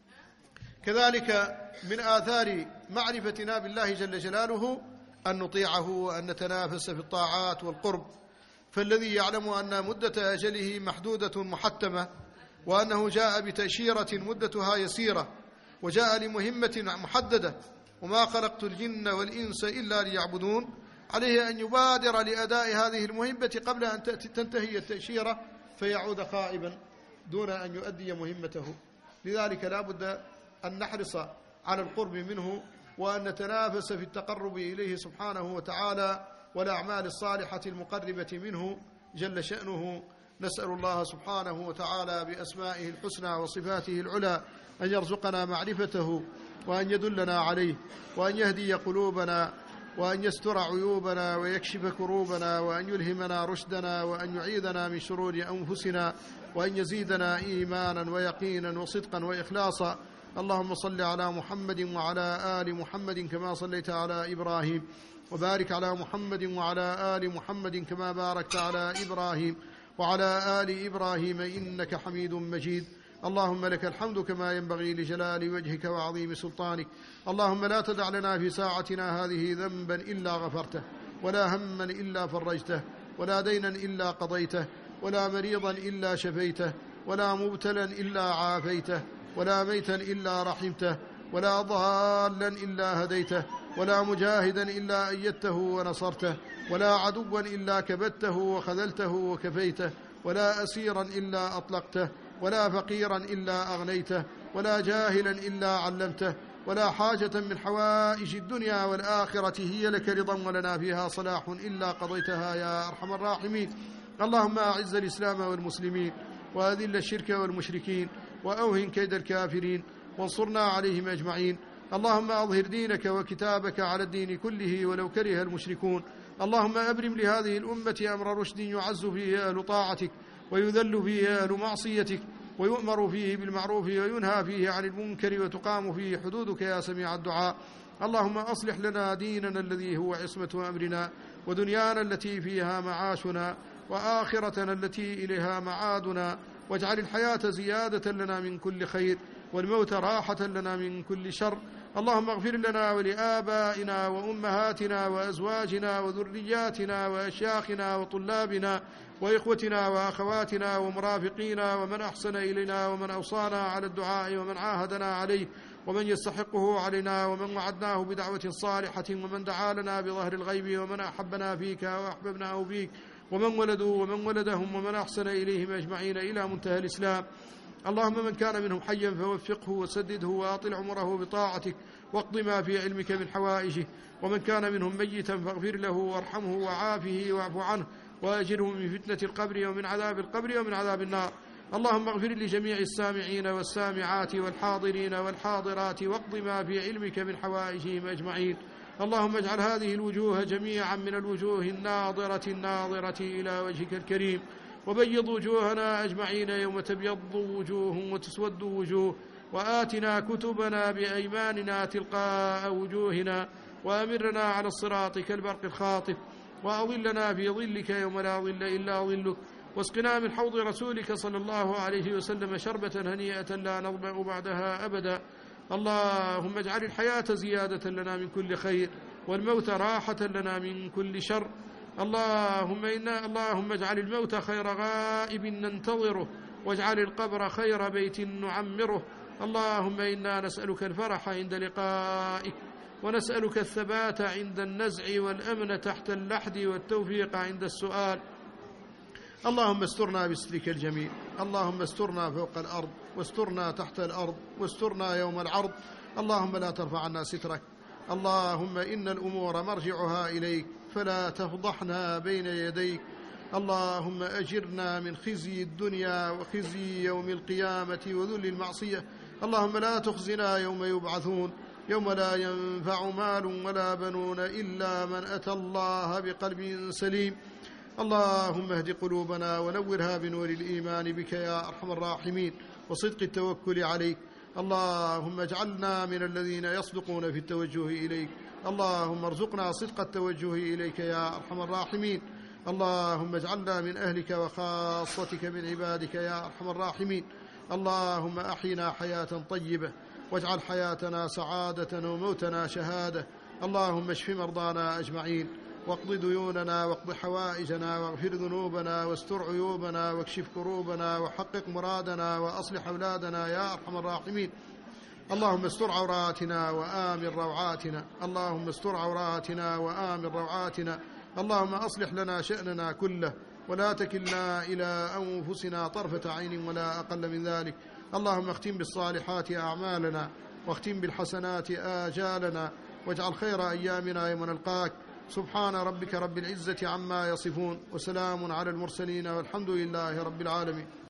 كذلك من آثار معرفتنا بالله جل جلاله أن نطيعه وأن نتنافس في الطاعات والقرب، فالذي يعلم أن مدة أجله محدودة محتمة، وأنه جاء بتأشيرة مدتها يسيرة، وجاء لمهمة محددة، وما خلقت الجن والإنس إلا ليعبدون، عليه أن يبادر لأداء هذه المهمة قبل أن تنتهي التأشيرة فيعود خائبا دون أن يؤدي مهمته. لذلك لا بد أن نحرص على القرب منه، وأن نتنافس في التقرب إليه سبحانه وتعالى والأعمال الصالحة المقربة منه جل شأنه. نسأل الله سبحانه وتعالى بأسمائه الحسنى وصفاته العلى أن يرزقنا معرفته، وأن يدلنا عليه، وأن يهدي قلوبنا، وأن يستر عيوبنا ويكشف كروبنا، وأن يلهمنا رشدنا، وأن يعيذنا من شرور أنفسنا، وأن يزيدنا إيمانا ويقينا وصدقا وإخلاصا. اللهم صل على محمد وعلى آل محمد كما صليت على إبراهيم، وبارك على محمد وعلى آل محمد كما باركت على إبراهيم وعلى آل إبراهيم إنك حميد مجيد. اللهم لك الحمد كما ينبغي لجلال وجهك وعظيم سلطانك. اللهم لا تدع لنا في ساعتنا هذه ذنبا إلا غفرته، ولا هما إلا فرجته، ولا دينا إلا قضيته، ولا مريضا إلا شفيته، ولا مبتلا إلا عافيته، ولا ميتا إلا رحمته، ولا ضالا إلا هديته، ولا مجاهدا إلا أيدته ونصرته، ولا عدوا إلا كبته وخذلته وكفيته، ولا أسيرا إلا أطلقته، ولا فقيرا إلا أغنيته، ولا جاهلا إلا علمته، ولا حاجة من حوائج الدنيا والآخرة هي لك رضا ولنا فيها صلاح إلا قضيتها يا أرحم الراحمين. اللهم أعز الإسلام والمسلمين، وأذل الشرك والمشركين، وأوهن كيد الكافرين، وانصرنا عليهم أجمعين. اللهم أظهر دينك وكتابك على الدين كله ولو كره المشركون. اللهم أبرم لهذه الأمة أمر رشد يعز فيه أهل طاعتك، ويذل فيه أهل معصيتك، ويؤمر فيه بالمعروف وينهى فيه عن المنكر، وتقام فيه حدودك يا سميع الدعاء. اللهم أصلح لنا ديننا الذي هو عصمة أمرنا، ودنيانا التي فيها معاشنا، وآخرتنا التي إليها معادنا، واجعل الحياة زيادة لنا من كل خير، والموت راحة لنا من كل شر. اللهم اغفر لنا ولآبائنا وأمهاتنا وأزواجنا وذرياتنا وأشياخنا وطلابنا وإخوتنا وأخواتنا ومرافقينا، ومن أحسن إلينا، ومن أوصانا على الدعاء، ومن عاهدنا عليه، ومن يستحقه علينا، ومن وعدناه بدعوة صالحة، ومن دعا لنا بظهر الغيب، ومن أحبنا فيك وأحببناه فيك، ومن ولدوا ومن ولدهم، ومن أحسن إليهم أجمعين إلى منتهى الإسلام. اللهم من كان منهم حيا فوفقه وسدده وأطل عمره بطاعتك، واقض ما في علمك من حوائجه. ومن كان منهم ميتا فاغفر له وارحمه وعافه واعف عنه، وأجره من فتنة القبر ومن عذاب القبر ومن عذاب النار. اللهم اغفر لجميع السامعين والسامعات والحاضرين والحاضرات، واقض ما في علمك من حوائجهم أجمعين. اللهم اجعل هذه الوجوه جميعا من الوجوه الناظرة الناظرة إلى وجهك الكريم، وبيض وجوهنا أجمعين يوم تبيض وجوه وتسود وجوه، وآتنا كتبنا بأيماننا تلقاء وجوهنا، وأمرنا على الصراط كالبرق الخاطف، وأظلنا في ظلك يوم لا ظل إلا ظلك، واسقنا من حوض رسولك صلى الله عليه وسلم شربة هنيئة لا نظمأ بعدها أبدا. اللهم اجعل الحياة زيادة لنا من كل خير، والموت راحة لنا من كل شر. اللهم إنا اللهم اجعل الموت خير غائب ننتظره، واجعل القبر خير بيت نعمره. اللهم إنا نسألك الفرح عند لقائك، ونسألك الثبات عند النزع، والأمن تحت اللحد، والتوفيق عند السؤال. اللهم استرنا بسترك الجميل، اللهم استرنا فوق الأرض، واسترنا تحت الأرض، واسترنا يوم العرض، اللهم لا ترفع عنا سترك. اللهم إن الأمور مرجعها إليك فلا تفضحنا بين يديك. اللهم أجرنا من خزي الدنيا وخزي يوم القيامة وذل المعصية. اللهم لا تخزنا يوم يبعثون، يوم لا ينفع مال ولا بنون إلا من أتى الله بقلب سليم. اللهم اهد قلوبنا ونورها بنور الإيمان بك يا أرحم الراحمين وصدق التوكل عليك. اللهم اجعلنا من الذين يصدقون في التوجه إليك. اللهم ارزقنا صدق التوجه إليك يا أرحم الراحمين. اللهم اجعلنا من أهلك وخاصتك من عبادك يا أرحم الراحمين. اللهم أحينا حياة طيبة واجعل حياتنا سعادة وموتنا شهادة. اللهم اشف مرضانا أجمعين واقض ديوننا واقض حوائجنا واغفر ذنوبنا واستر عيوبنا واكشف كروبنا وحقق مرادنا وأصلح أولادنا يا أرحم الراحمين. اللهم استر عوراتنا وآمن روعاتنا. اللهم استر عوراتنا وآمن روعاتنا. اللهم أصلح لنا شأننا كله ولا تكلنا إلى أنفسنا طرفة عين ولا أقل من ذلك. اللهم اختم بالصالحات أعمالنا واختم بالحسنات آجالنا واجعل خير أيامنا يوم نلقاك. سبحان ربك رب العزة عما يصفون وسلام على المرسلين والحمد لله رب العالمين.